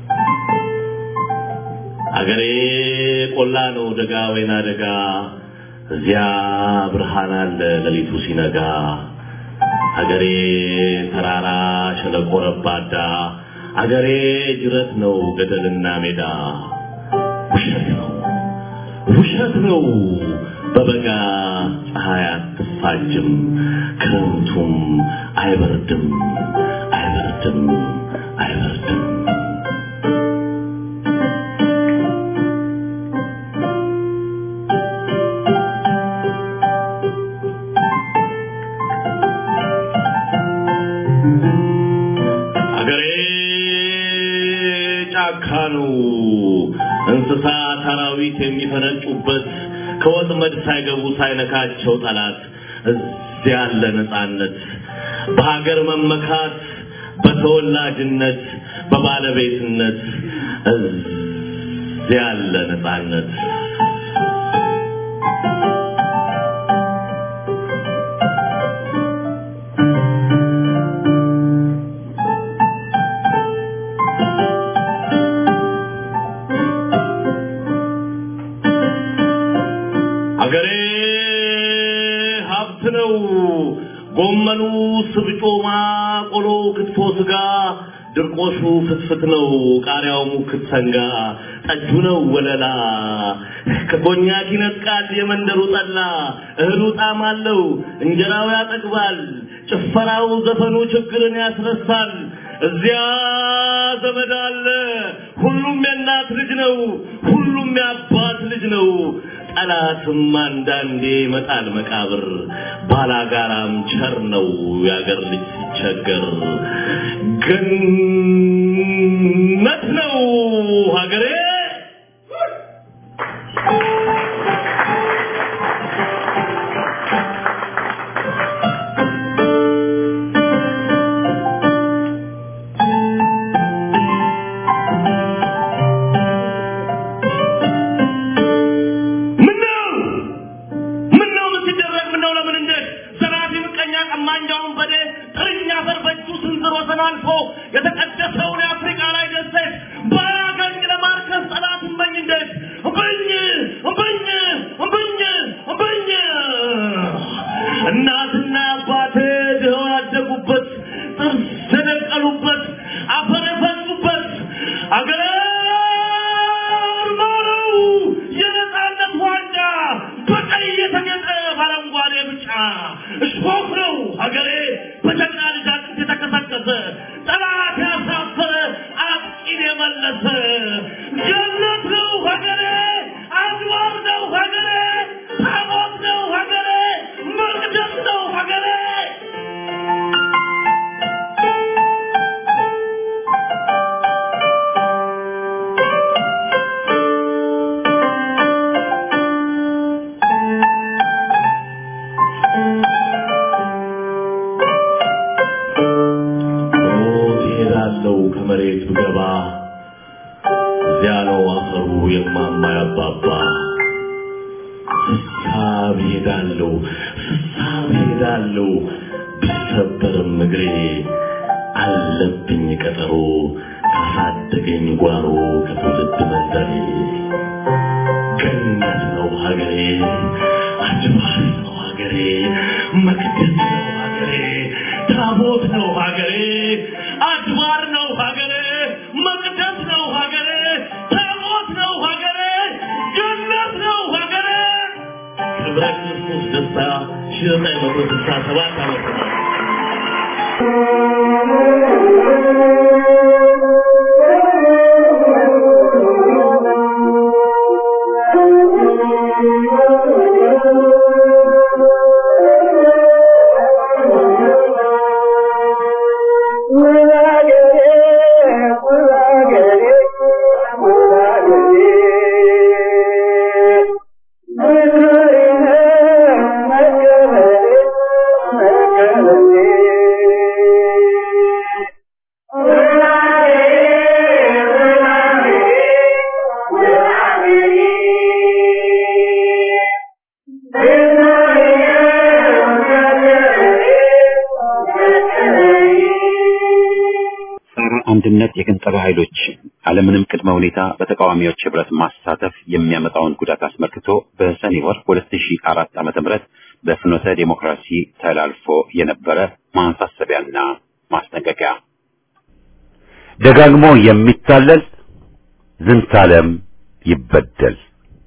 አገሬ ቆላ ነው ደጋ ወይና ደጋ እዚያ ብርሃን አለ ለሊቱ ሲነጋ አገሬ ተራራ ሸለቆ ረባዳ አገሬ ጅረት ነው ገደልና ሜዳ ውሸት ነው ውሸት ነው በበጋ ፀሐይ አትፋጅም ክረምቱም አይበርድም አይበርድም አይበርድም አገሬ ጫካ ነው እንስሳት አራዊት የሚፈነጩበት ከወጥመድ ሳይገቡ ሳይነካቸው ጠላት እዚያ ያለ ነፃነት በሀገር መመካት በተወላጅነት በባለቤትነት እዚያ ያለ ነፃነት አገሬ ሀብት ነው ጎመኑ ስብጮማ ቆሎ ክትፎ ስጋ ድርቆሹ ፍትፍት ነው ቃሪያው ሙክት ሰንጋ ጠጁ ነው ወለላ ከኮኛክ ይነጥቃል የመንደሩ ጠላ እህሉ ጣዕም አለው እንጀራው ያጠግባል ጭፈራው ዘፈኑ ችግርን ያስረሳል እዚያ ዘመድ አለ ሁሉም የእናት ልጅ ነው ሁሉም የአባት ልጅ ነው ጠላትም አንዳንዴ ይመጣል መቃብር ባላጋራም ቸር ነው ያገር ልጅ ሲቸገር ገነት ነው ሀገሬ የተቀደሰውን የአፍሪካ ላይ ደሴት ባያገኝ ለማርከስ ጠላት እምበኝ እንዴት እምበኝ እምበኝ እምበኝ እምበኝ እናትና አባቴ ድኸው ያደጉበት ጥርስ የነቀሉበት አፈር የፈሱበት አገሬ ማረው የነፃነት ዋንጫ በቀይ የተጌጠ በአረንጓዴ ብጫ እሾህ ነው ሀገሬ በጀግና ልጃችን የተከሰከሰ ጠላት ያሳፈረ አጥቂን የመለሰ ጀነት ነው ሀገሬ አድዋር ነው ሀገሬ ታቦት ነው ሀገሬ መቅደስ ነው ሀገሬ ከመሬት ብገባ እዚያ ነው አፈሩ የማማ ያባባ ስሳብ ሄዳለሁ ስሳብ ሄዳለሁ ብሰበርም እግሬ አለብኝ ቀጠሮ ካሳደገኝ ጓሮ ከትውልድ መንደሬ ገነት ነው ሀገሬ አድባር ነው ሀገሬ መቅደስ ነው ሀገሬ ታቦት ነው ሀገሬ አድባር ነው ሀገሬ መቅደስ ነው ሀገሬ ታቦት ነው ሀገሬ ጀነት ነው ሀገሬ ክብረ ክርስቶስ ደስታ ሺህ ዘጠኝ መቶ ስልሳ ሰባት ዓመተ ምህረት አንድነት የገንጠሉ ኃይሎች ዓለምንም ቅድመ ሁኔታ በተቃዋሚዎች ህብረት ማሳተፍ የሚያመጣውን ጉዳት አስመልክቶ በሰኔ ወር ሁለት ሺህ አራት ዓመተ ምህረት በፍኖተ ዲሞክራሲ ተላልፎ የነበረ ማሳሰቢያና ማስጠንቀቂያ። ደጋግሞ የሚታለል ዝንታለም ይበደል።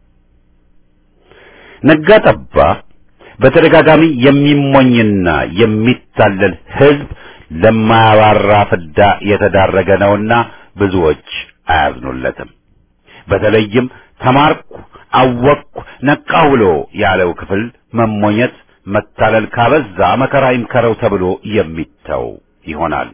ነጋጠባ በተደጋጋሚ የሚሞኝና የሚታለል ህዝብ ለማያባራ ፍዳ የተዳረገ ነውና ብዙዎች አያዝኑለትም። በተለይም ተማርኩ አወቅኩ ነቃው ብሎ ያለው ክፍል መሞኘት መታለል ካበዛ መከራ ይምከረው ተብሎ የሚተው ይሆናል።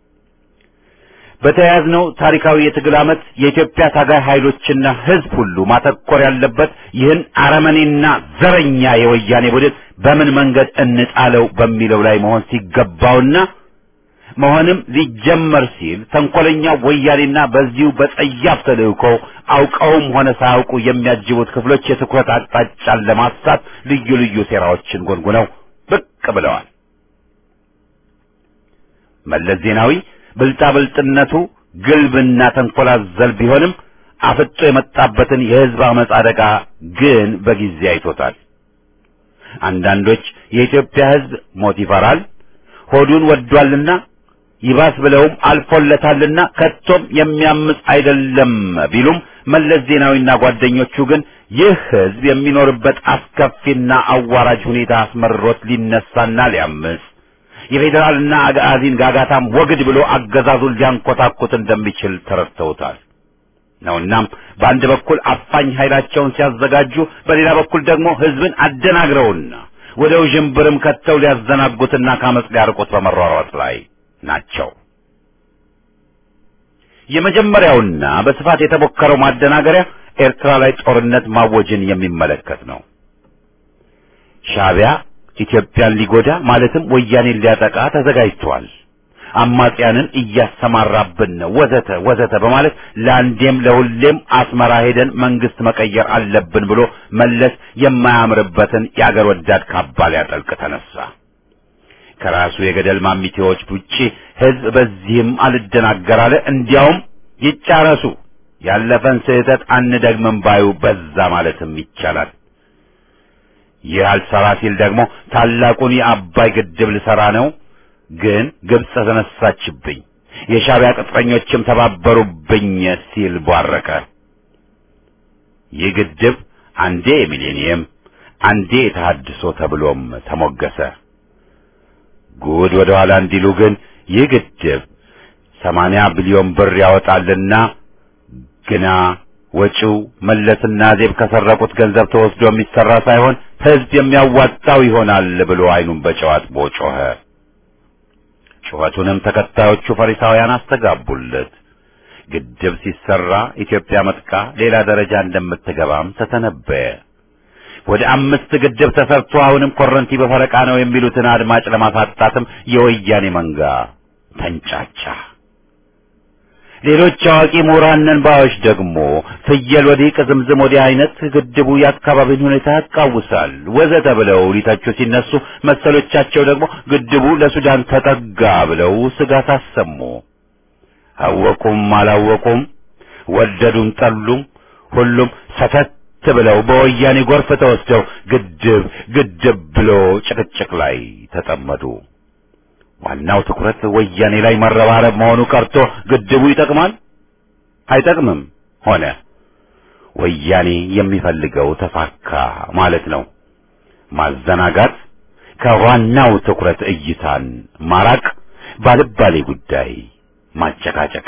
በተያያዝነው ታሪካዊ የትግል ዓመት የኢትዮጵያ ታጋይ ኃይሎችና ህዝብ ሁሉ ማተኮር ያለበት ይህን አረመኔና ዘረኛ የወያኔ ቡድን በምን መንገድ እንጣለው በሚለው ላይ መሆን ሲገባውና መሆንም ሊጀመር ሲል ተንኮለኛው ወያኔና በዚሁ በጸያፍ ተልእኮ አውቀውም ሆነ ሳያውቁ የሚያጅቡት ክፍሎች የትኩረት አቅጣጫን ለማሳት ልዩ ልዩ ሴራዎችን ጎንጉነው ብቅ ብለዋል። መለስ ዜናዊ ብልጣብልጥነቱ ግልብና ተንኮል አዘል ቢሆንም አፍጦ የመጣበትን የህዝብ አመጽ አደጋ ግን በጊዜ አይቶታል። አንዳንዶች የኢትዮጵያ ህዝብ ሞት ይፈራል፣ ሆዱን ወዷልና ይባስ ብለውም አልፎለታልና ከቶም የሚያምጽ አይደለም ቢሉም መለስ ዜናዊና ጓደኞቹ ግን ይህ ህዝብ የሚኖርበት አስከፊና አዋራጅ ሁኔታ አስመርሮት ሊነሳና ሊያምጽ የፌዴራልና አጋዚን ጋጋታም ወግድ ብሎ አገዛዙን ሊያንኮታኩት እንደሚችል ተረድተውታል ነውናም በአንድ በኩል አፋኝ ኃይላቸውን ሲያዘጋጁ በሌላ በኩል ደግሞ ህዝብን አደናግረውና ወደ ውዥንብርም ከተው ሊያዘናጉትና ካመጽ ሊያርቁት በመሯሯጥ ላይ ናቸው። የመጀመሪያውና በስፋት የተሞከረው ማደናገሪያ ኤርትራ ላይ ጦርነት ማወጅን የሚመለከት ነው። ሻዕቢያ ኢትዮጵያን ሊጎዳ ማለትም ወያኔን ሊያጠቃ ተዘጋጅቷል፣ አማጽያንን እያሰማራብን ነው ወዘተ ወዘተ በማለት ለአንዴም ለሁሌም አስመራ ሄደን መንግስት መቀየር አለብን ብሎ መለስ የማያምርበትን የአገር ወዳድ ካባ ሊያጠልቅ ተነሳ። ከራሱ የገደል ማሚቴዎች ውጪ ህዝብ በዚህም አልደናገር አለ። እንዲያውም ይጫረሱ ያለፈን ስህተት አንደግምም ባዩ በዛ ማለትም ይቻላል። ይህ አልሰራ ሲል ደግሞ ታላቁን የአባይ ግድብ ልሰራ ነው፣ ግን ግብጽ ተነሳችብኝ፣ የሻዕቢያ ቅጥረኞችም ተባበሩብኝ ሲል ቧረቀ። ይህ ግድብ አንዴ የሚሌኒየም አንዴ የተሐድሶ ተብሎም ተሞገሰ። ጉድ ወደ ኋላ እንዲሉ ግን ይህ ግድብ ሰማንያ ቢሊዮን ብር ያወጣልና ግና ወጪው መለስና ዜብ ከሰረቁት ገንዘብ ተወስዶ የሚሰራ ሳይሆን ህዝብ የሚያዋጣው ይሆናል ብሎ አይኑን በጨዋት ቦጮኸ። ጩኸቱንም ተከታዮቹ ፈሪሳውያን አስተጋቡለት። ግድብ ሲሰራ ኢትዮጵያ መጥቃ ሌላ ደረጃ እንደምትገባም ተተነበየ። ወደ አምስት ግድብ ተሰርቶ አሁንም ኮረንቲ በፈረቃ ነው የሚሉትን አድማጭ ለማሳጣትም የወያኔ መንጋ ተንጫጫ። ሌሎች አዋቂ ምሁራን ነንባዎች ደግሞ ፍየል ወዲህ ቅዝምዝም ወዲህ አይነት ግድቡ የአካባቢን ሁኔታ ያቃውሳል ወዘተ ብለው ሊተቹ ሲነሱ፣ መሰሎቻቸው ደግሞ ግድቡ ለሱዳን ተጠጋ ብለው ስጋት አሰሙ። አወቁም አላወቁም ወደዱም ጠሉም ሁሉም ሰተት ብለው በወያኔ ጎርፍ ተወስደው ግድብ ግድብ ብሎ ጭቅጭቅ ላይ ተጠመዱ። ዋናው ትኩረት ወያኔ ላይ መረባረብ መሆኑ ቀርቶ ግድቡ ይጠቅማል አይጠቅምም ሆነ ወያኔ የሚፈልገው ተሳካ ማለት ነው። ማዘናጋት፣ ከዋናው ትኩረት እይታን ማራቅ፣ ባልባሌ ጉዳይ ማጨቃጨቅ።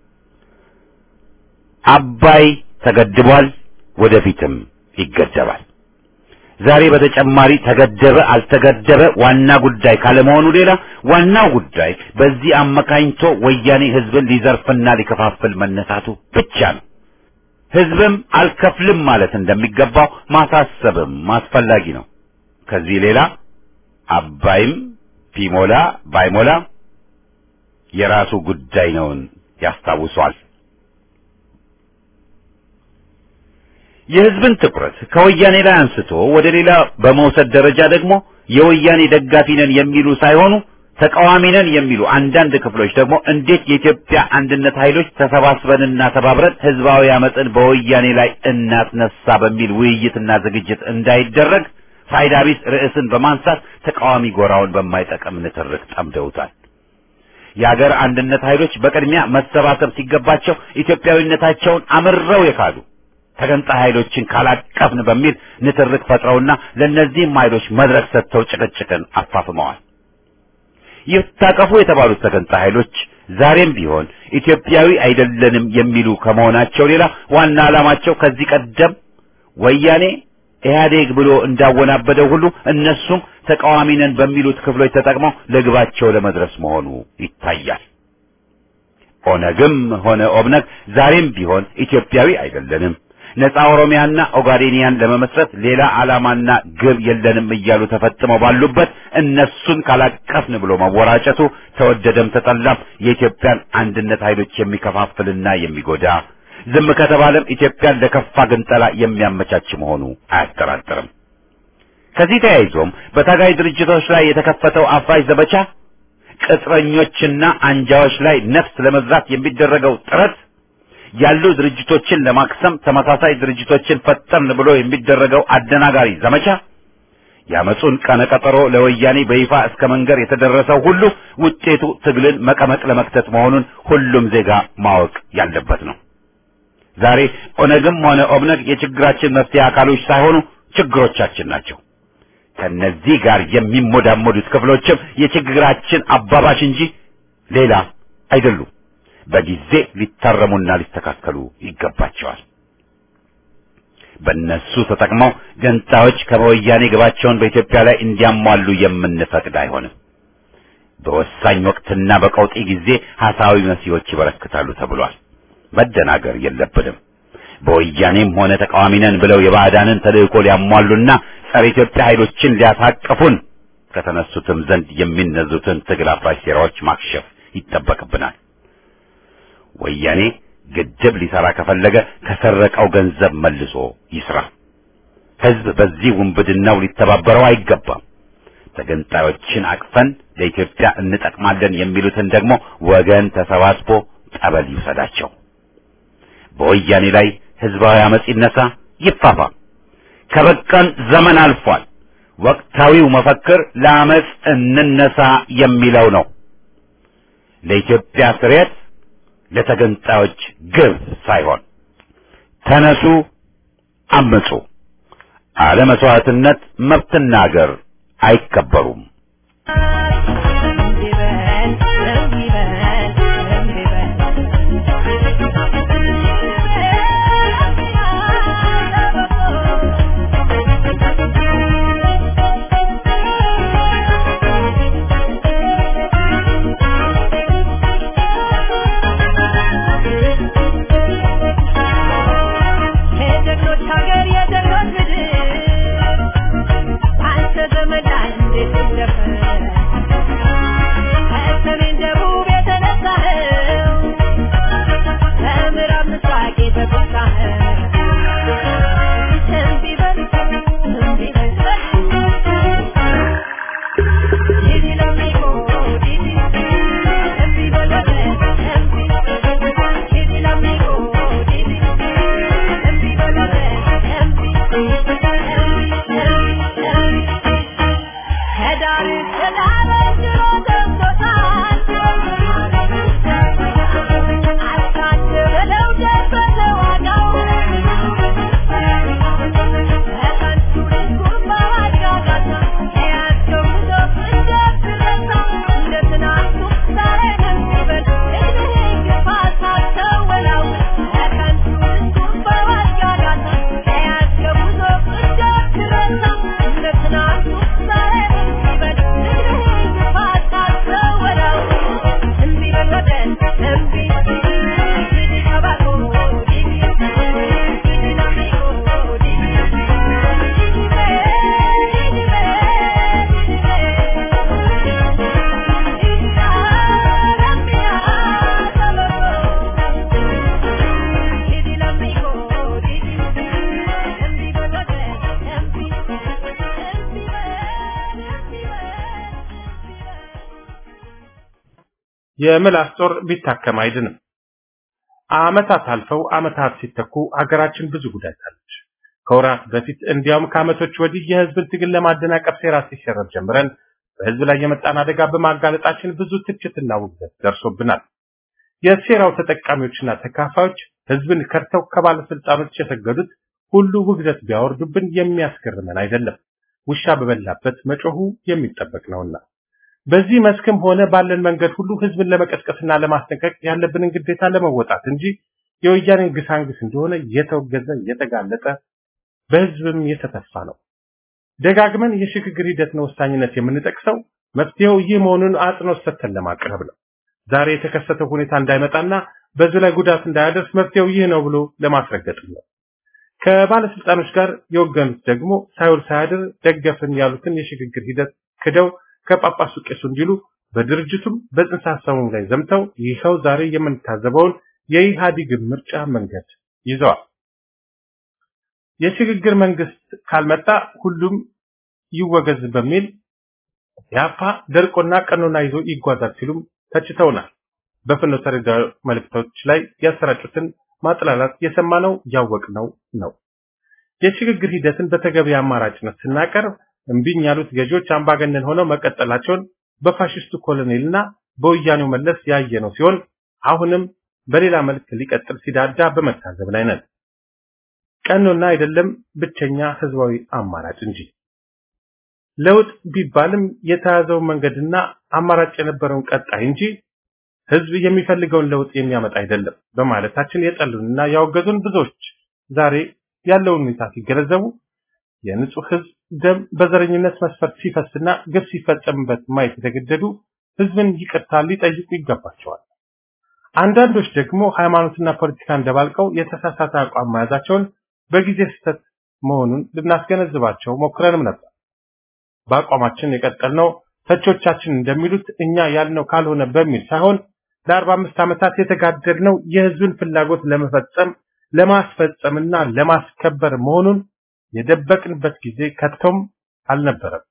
አባይ ተገድቧል፣ ወደፊትም ይገደባል። ዛሬ በተጨማሪ ተገደበ አልተገደበ ዋና ጉዳይ ካለመሆኑ ሌላ ዋናው ጉዳይ በዚህ አመካኝቶ ወያኔ ህዝብን ሊዘርፍና ሊከፋፍል መነሳቱ ብቻ ነው። ህዝብም አልከፍልም ማለት እንደሚገባው ማሳሰብም አስፈላጊ ነው። ከዚህ ሌላ አባይም ቢሞላ ባይሞላ የራሱ ጉዳይ ነውን ያስታውሷል። የህዝብን ትኩረት ከወያኔ ላይ አንስቶ ወደ ሌላ በመውሰድ ደረጃ ደግሞ የወያኔ ደጋፊ ነን የሚሉ ሳይሆኑ ተቃዋሚ ነን የሚሉ አንዳንድ ክፍሎች ደግሞ እንዴት የኢትዮጵያ አንድነት ኃይሎች ተሰባስበንና ተባብረን ህዝባዊ አመጽን በወያኔ ላይ እናስነሳ በሚል ውይይትና ዝግጅት እንዳይደረግ ፋይዳ ቢስ ርዕስን በማንሳት ተቃዋሚ ጎራውን በማይጠቅም ንትርክ ጠምደውታል። የሀገር አንድነት ኃይሎች በቅድሚያ መሰባሰብ ሲገባቸው ኢትዮጵያዊነታቸውን አምረው የካዱ ተገንጣይ ኃይሎችን ካላቀፍን በሚል ንትርክ ፈጥረውና ለነዚህም ኃይሎች መድረክ ሰጥተው ጭቅጭቅን አፋፍመዋል። ይታቀፉ የተባሉት ተገንጣይ ኃይሎች ዛሬም ቢሆን ኢትዮጵያዊ አይደለንም የሚሉ ከመሆናቸው ሌላ ዋና ዓላማቸው ከዚህ ቀደም ወያኔ ኢህአዴግ ብሎ እንዳወናበደው ሁሉ እነሱም ተቃዋሚ ነን በሚሉት ክፍሎች ተጠቅመው ለግባቸው ለመድረስ መሆኑ ይታያል። ኦነግም ሆነ ኦብነግ ዛሬም ቢሆን ኢትዮጵያዊ አይደለንም፣ ነፃ ኦሮሚያና ኦጋዴኒያን ለመመስረት ሌላ ዓላማና ግብ የለንም እያሉ ተፈጥመው ባሉበት እነሱን ካላቀፍን ብሎ መወራጨቱ ተወደደም ተጠላም የኢትዮጵያን አንድነት ኃይሎች የሚከፋፍልና የሚጎዳ ዝም ከተባለም ኢትዮጵያን ለከፋ ግንጠላ የሚያመቻች መሆኑ አያጠራጥርም። ከዚህ ተያይዞም በታጋይ ድርጅቶች ላይ የተከፈተው አፋኝ ዘመቻ ቅጥረኞችና አንጃዎች ላይ ነፍስ ለመዝራት የሚደረገው ጥረት ያሉ ድርጅቶችን ለማክሰም ተመሳሳይ ድርጅቶችን ፈጠርን ብሎ የሚደረገው አደናጋሪ ዘመቻ ያመጹን ቀነቀጠሮ ለወያኔ በይፋ እስከ መንገር የተደረሰው ሁሉ ውጤቱ ትግልን መቀመቅ ለመክተት መሆኑን ሁሉም ዜጋ ማወቅ ያለበት ነው። ዛሬ ኦነግም ሆነ ኦብነግ የችግራችን መፍትሄ አካሎች ሳይሆኑ ችግሮቻችን ናቸው። ከነዚህ ጋር የሚሞዳሞዱት ክፍሎችም የችግራችን አባባሽ እንጂ ሌላ አይደሉም። በጊዜ ሊታረሙና ሊስተካከሉ ይገባቸዋል። በእነሱ ተጠቅመው ገንጣዮች ከወያኔ ግባቸውን በኢትዮጵያ ላይ እንዲያሟሉ የምንፈቅድ አይሆንም። በወሳኝ ወቅትና በቀውጢ ጊዜ ሐሳዊ መሲዎች ይበረክታሉ ተብሏል። መደናገር የለብንም። በወያኔም ሆነ ተቃዋሚ ነን ብለው የባዕዳንን ተልእኮ ሊያሟሉና ጸረ ኢትዮጵያ ኃይሎችን ሊያሳቅፉን ከተነሱትም ዘንድ የሚነዙትን ትግል አፍራሽ ሴራዎች ማክሸፍ ይጠበቅብናል። ወያኔ ግድብ ሊሰራ ከፈለገ ከሰረቀው ገንዘብ መልሶ ይስራ። ህዝብ በዚህ ውንብድናው ሊተባበረው አይገባም። ተገንጣዮችን አቅፈን ለኢትዮጵያ እንጠቅማለን የሚሉትን ደግሞ ወገን ተሰባስቦ ጠበል ይውሰዳቸው። በወያኔ ላይ ህዝባዊ አመጽ ይነሳ፣ ይፋፋም። ከበቃን ዘመን አልፏል። ወቅታዊው መፈክር ለአመጽ እንነሳ የሚለው ነው። ለኢትዮጵያ ስሬት ለተገንጣዮች ግብ ሳይሆን ተነሱ፣ አመጹ። አለ መስዋዕትነት መብትና ሀገር አይከበሩም። Hey, darling, hey, darling, you know የምላስ ጦር ቢታከም አይድንም። አመታት አልፈው አመታት ሲተኩ ሀገራችን ብዙ ጉዳት አለች። ከወራት በፊት እንዲያውም ከአመቶች ወዲህ የህዝብን ትግል ለማደናቀፍ ሴራ ሲሸረብ ጀምረን በህዝብ ላይ የመጣን አደጋ በማጋለጣችን ብዙ ትችትና ውግዘት ደርሶብናል። የሴራው ተጠቃሚዎችና ተካፋዮች ህዝብን ከርተው ከባለስልጣኖች የተገዱት ሁሉ ውግዘት ቢያወርዱብን የሚያስገርመን አይደለም። ውሻ በበላበት መጮሁ የሚጠበቅ ነውና በዚህ መስክም ሆነ ባለን መንገድ ሁሉ ህዝብን ለመቀስቀስና ለማስጠንቀቅ ያለብንን ግዴታ ለመወጣት እንጂ የወያኔን ግሳንግስ እንደሆነ የተወገዘ የተጋለጠ በህዝብም የተተፋ ነው። ደጋግመን የሽግግር ሂደትን ወሳኝነት የምንጠቅሰው መፍትሄው ይህ መሆኑን አጽንኦት ሰጥተን ለማቅረብ ነው። ዛሬ የተከሰተው ሁኔታ እንዳይመጣና በዚህ ላይ ጉዳት እንዳያደርስ መፍትሄው ይህ ነው ብሎ ለማስረገጥ ነው። ከባለስልጣኖች ጋር የወገኑት ደግሞ ሳይውል ሳያድር ደገፍን ያሉትን የሽግግር ሂደት ክደው ከጳጳሱ ቄሱ እንዲሉ በድርጅቱም በጽንሰ ሐሳቡም ላይ ዘምተው ይኸው ዛሬ የምንታዘበውን የኢህአዴግ ምርጫ መንገድ ይዘዋል። የሽግግር መንግስት ካልመጣ ሁሉም ይወገዝ በሚል ያፋ ደርቆና ቀኖና ይዞ ይጓዛል ሲሉም ተችተውናል። በፍኖተ ሬዲዮ መልእክቶች ላይ ያሰራጩትን ማጥላላት የሰማነው ያወቅነው ነው። የሽግግር ሂደትን በተገቢ አማራጭነት ስናቀርብ እምቢኝ ያሉት ገዢዎች አምባገነን ሆነው መቀጠላቸውን በፋሽስቱ ኮሎኔልና በወያኔው መለስ ያየነው ሲሆን አሁንም በሌላ መልክ ሊቀጥል ሲዳዳ በመታዘብ ላይ ነን። ቀኖና አይደለም ብቸኛ ህዝባዊ አማራጭ እንጂ። ለውጥ ቢባልም የተያዘው መንገድና አማራጭ የነበረውን ቀጣይ እንጂ ህዝብ የሚፈልገውን ለውጥ የሚያመጣ አይደለም በማለታችን የጠሉንና ያወገዙን ብዙዎች ዛሬ ያለውን ሁኔታ ሲገነዘቡ የንጹህ ህዝብ ደም በዘረኝነት መስፈርት ሲፈስና ግፍ ሲፈጸምበት ማየት የተገደዱ ህዝብን ይቅርታ ሊጠይቁ ይገባቸዋል። አንዳንዶች ደግሞ ሃይማኖትና ፖለቲካ እንደባልቀው የተሳሳተ አቋም መያዛቸውን በጊዜ ስህተት መሆኑን ልናስገነዝባቸው ሞክረንም ነበር። በአቋማችን የቀጠልነው ተቾቻችን እንደሚሉት እኛ ያልነው ካልሆነ በሚል ሳይሆን ለአርባ አምስት ዓመታት የተጋደልነው የህዝብን ፍላጎት ለመፈጸም ለማስፈጸምና ለማስከበር መሆኑን የደበቅንበት ጊዜ ከቶም አልነበረም።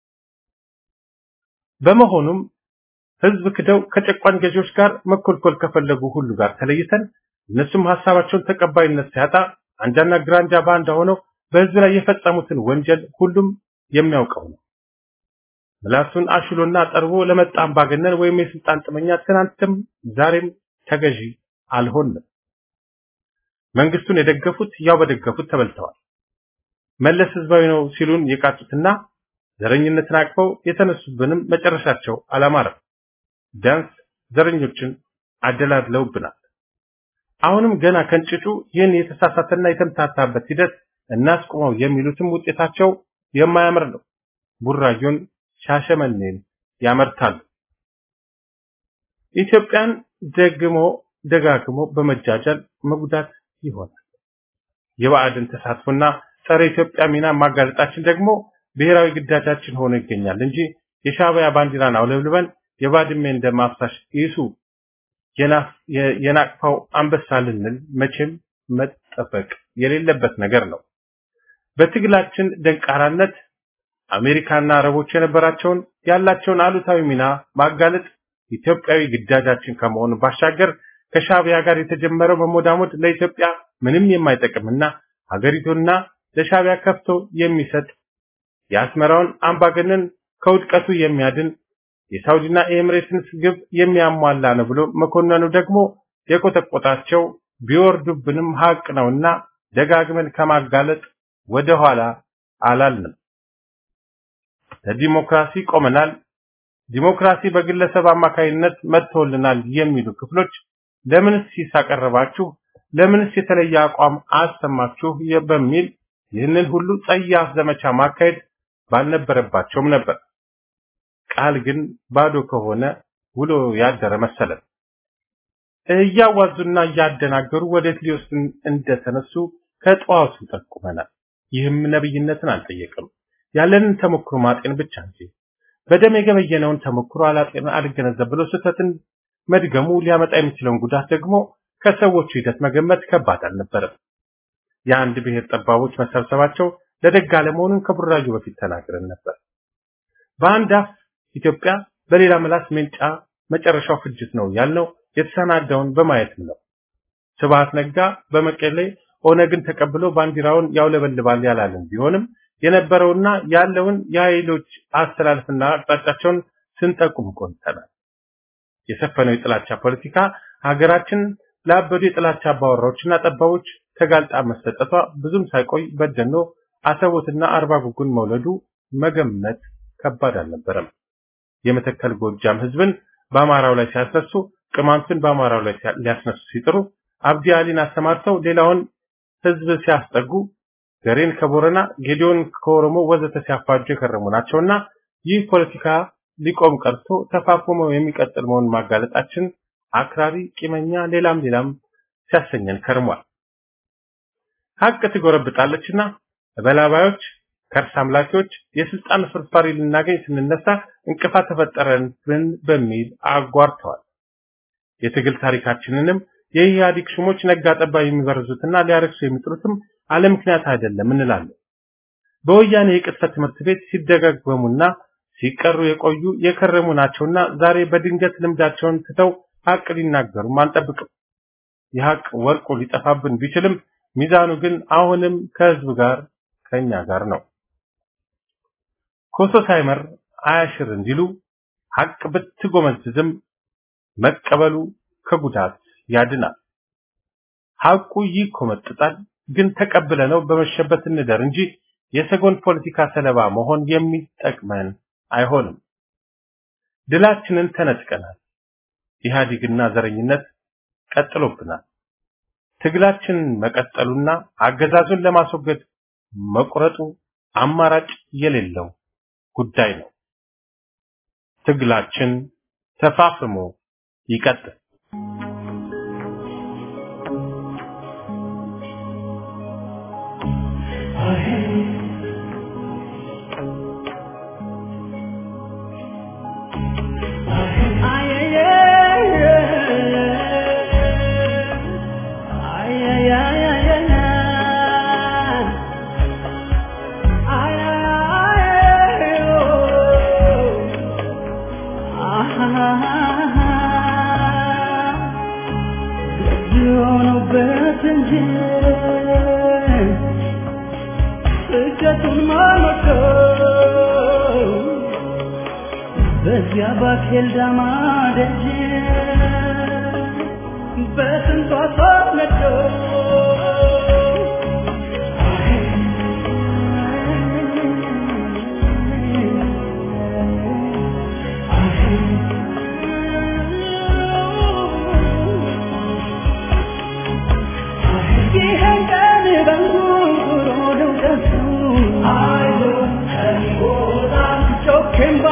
በመሆኑም ህዝብ ክደው ከጨቋኝ ገዢዎች ጋር መኮልኮል ከፈለጉ ሁሉ ጋር ተለይተን እነሱም ሐሳባቸውን ተቀባይነት ሲያጣ አንጃና ግራንጃ ባንዳ ሆነው በህዝብ ላይ የፈጸሙትን ወንጀል ሁሉም የሚያውቀው ነው። ምላሱን አሽሎና ጠርቦ ለመጣ አምባገነን ወይም የስልጣን ጥመኛ ትናንትም ዛሬም ተገዢ አልሆንም። መንግስቱን የደገፉት ያው በደገፉት ተበልተዋል። መለስ ህዝባዊ ነው ሲሉን የቃጡትና ዘረኝነትን አቅፈው የተነሱብንም መጨረሻቸው አላማረም። ቢያንስ ዘረኞችን አደላድለውብናል። አሁንም ገና ከንጭጩ ይህን የተሳሳተና የተምታታበት ሂደት እናስቆመው የሚሉትም ውጤታቸው የማያምር ነው። ቡራዮን ሻሸመኔን ያመርታሉ። ኢትዮጵያን ደግሞ ደጋግሞ በመጃጃል መጉዳት ይሆናል። የባዕድን ተሳትፎና ጸረ ኢትዮጵያ ሚና ማጋለጣችን ደግሞ ብሔራዊ ግዳጃችን ሆኖ ይገኛል እንጂ የሻዕቢያ ባንዲራን አውለብልበን የባድሜን ደም አፍሳሽ ኢሱ የናቅፋው አንበሳ ልንል መቼም መጠበቅ የሌለበት ነገር ነው። በትግላችን ደንቃራነት አሜሪካና አረቦች የነበራቸውን ያላቸውን አሉታዊ ሚና ማጋለጥ ኢትዮጵያዊ ግዳጃችን ከመሆኑ ባሻገር ከሻዕቢያ ጋር የተጀመረው መሞዳሞድ ለኢትዮጵያ ምንም የማይጠቅምና ሀገሪቱና ለሻዕቢያ ከፍቶ የሚሰጥ የአስመራውን አምባገነን ከውድቀቱ የሚያድን የሳውዲና ኤምሬትስ ግብ የሚያሟላ ነው ብሎ መኮንኑ ደግሞ የቆጠቆጣቸው ቢወርዱብንም ሀቅ ነውና ደጋግመን ከማጋለጥ ወደ ኋላ አላልንም። ለዲሞክራሲ ቆመናል፣ ዲሞክራሲ በግለሰብ አማካይነት መጥቶልናል የሚሉ ክፍሎች ለምንስ ሲሳቀረባችሁ ለምንስ የተለየ አቋም አሰማችሁ በሚል ይህንን ሁሉ ጸያፍ ዘመቻ ማካሄድ ባልነበረባቸውም ነበር። ቃል ግን ባዶ ከሆነ ውሎ ያደረ መሰለን። እያዋዙና እያደናገሩ ወዴት ሊወስዱን እንደተነሱ ከጠዋቱ ጠቁመናል። ይህም ነብይነትን አልጠየቅም፣ ያለንን ተሞክሮ ማጤን ብቻ እንጂ በደም የገበየነውን ተሞክሮ አላጤን አልገነዘብ ብሎ ስህተትን መድገሙ ሊያመጣ የሚችለውን ጉዳት ደግሞ ከሰዎቹ ሂደት መገመት ከባድ አልነበረም። የአንድ ብሔር ጠባቦች መሰብሰባቸው ለደግ አለመሆኑን ከቡራዩ በፊት ተናግረን ነበር። በአንድ አፍ ኢትዮጵያ በሌላ ምላስ ሜንጫ መጨረሻው ፍጅት ነው ያልነው የተሰናዳውን በማየትም ነው። ስብሐት ነጋ በመቀሌ ኦነግን ተቀብሎ ባንዲራውን ያውለበልባል ያላልን ቢሆንም የነበረውና ያለውን የኃይሎች አስተላልፍና አቅጣጫቸውን ስንጠቁም ቆይተናል። የሰፈነው የጥላቻ ፖለቲካ ሀገራችን ለአበዱ የጥላቻ አባወራዎችና ጠባቦች ተጋልጣ መሰጠቷ ብዙም ሳይቆይ በደኖ አሰቦትና አርባ ጉጉን መውለዱ መገመት ከባድ አልነበረም። የመተከል ጎጃም ህዝብን በአማራው ላይ ሲያስነሱ፣ ቅማንትን በአማራው ላይ ሊያስነሱ ሲጥሩ፣ አብዲ አሊን አስተማርተው ሌላውን ህዝብ ሲያስጠጉ፣ ገሬን ከቦረና ጌዲዮን ከኦሮሞ ወዘተ ሲያፋጁ የከረሙ ናቸውና ይህ ፖለቲካ ሊቆም ቀርቶ ተፋፍሞ የሚቀጥል መሆኑን ማጋለጣችን አክራሪ ቂመኛ ሌላም ሌላም ሲያሰኘን ከርሟል። ሀቅ ትጎረብጣለችና በላባዮች ከርስ አምላኪዎች የስልጣን ፍርፋሪ ልናገኝ ስንነሳ እንቅፋት ተፈጠረብን በሚል አጓርተዋል። የትግል ታሪካችንንም የኢህአዴግ ሹሞች ነጋ ጠባ የሚበርዙትና ሊያረክሱ የሚጥሩትም አለ ምክንያት አይደለም እንላለን። በወያኔ የቅጥፈት ትምህርት ቤት ሲደጋገሙና ሲቀሩ የቆዩ የከረሙ ናቸውና ዛሬ በድንገት ልምዳቸውን ትተው ሀቅ ሊናገሩ አንጠብቅም። የሀቅ ወርቁ ሊጠፋብን ቢችልም ሚዛኑ ግን አሁንም ከህዝብ ጋር ከኛ ጋር ነው። ኮሶ ሳይመር አያሽር እንዲሉ ሀቅ ብትጎመዝዝም መቀበሉ ከጉዳት ያድናል። ሀቁ ይኮመጥጣል፣ ግን ተቀብለነው በመሸበት እንደር እንጂ የሰጎን ፖለቲካ ሰለባ መሆን የሚጠቅመን አይሆንም። ድላችንን ተነጥቀናል። ኢህአዴግና ዘረኝነት ቀጥሎብናል። ትግላችን መቀጠሉና አገዛዙን ለማስወገድ መቁረጡ አማራጭ የሌለው ጉዳይ ነው። ትግላችን ተፋፍሞ ይቀጥል። ባኬል ዳማደጅ በስንቷ ተነዶ ይሄን ቀን በንጉሮ ደውደሱ አይዞ ከሚጎዳ ጮኬም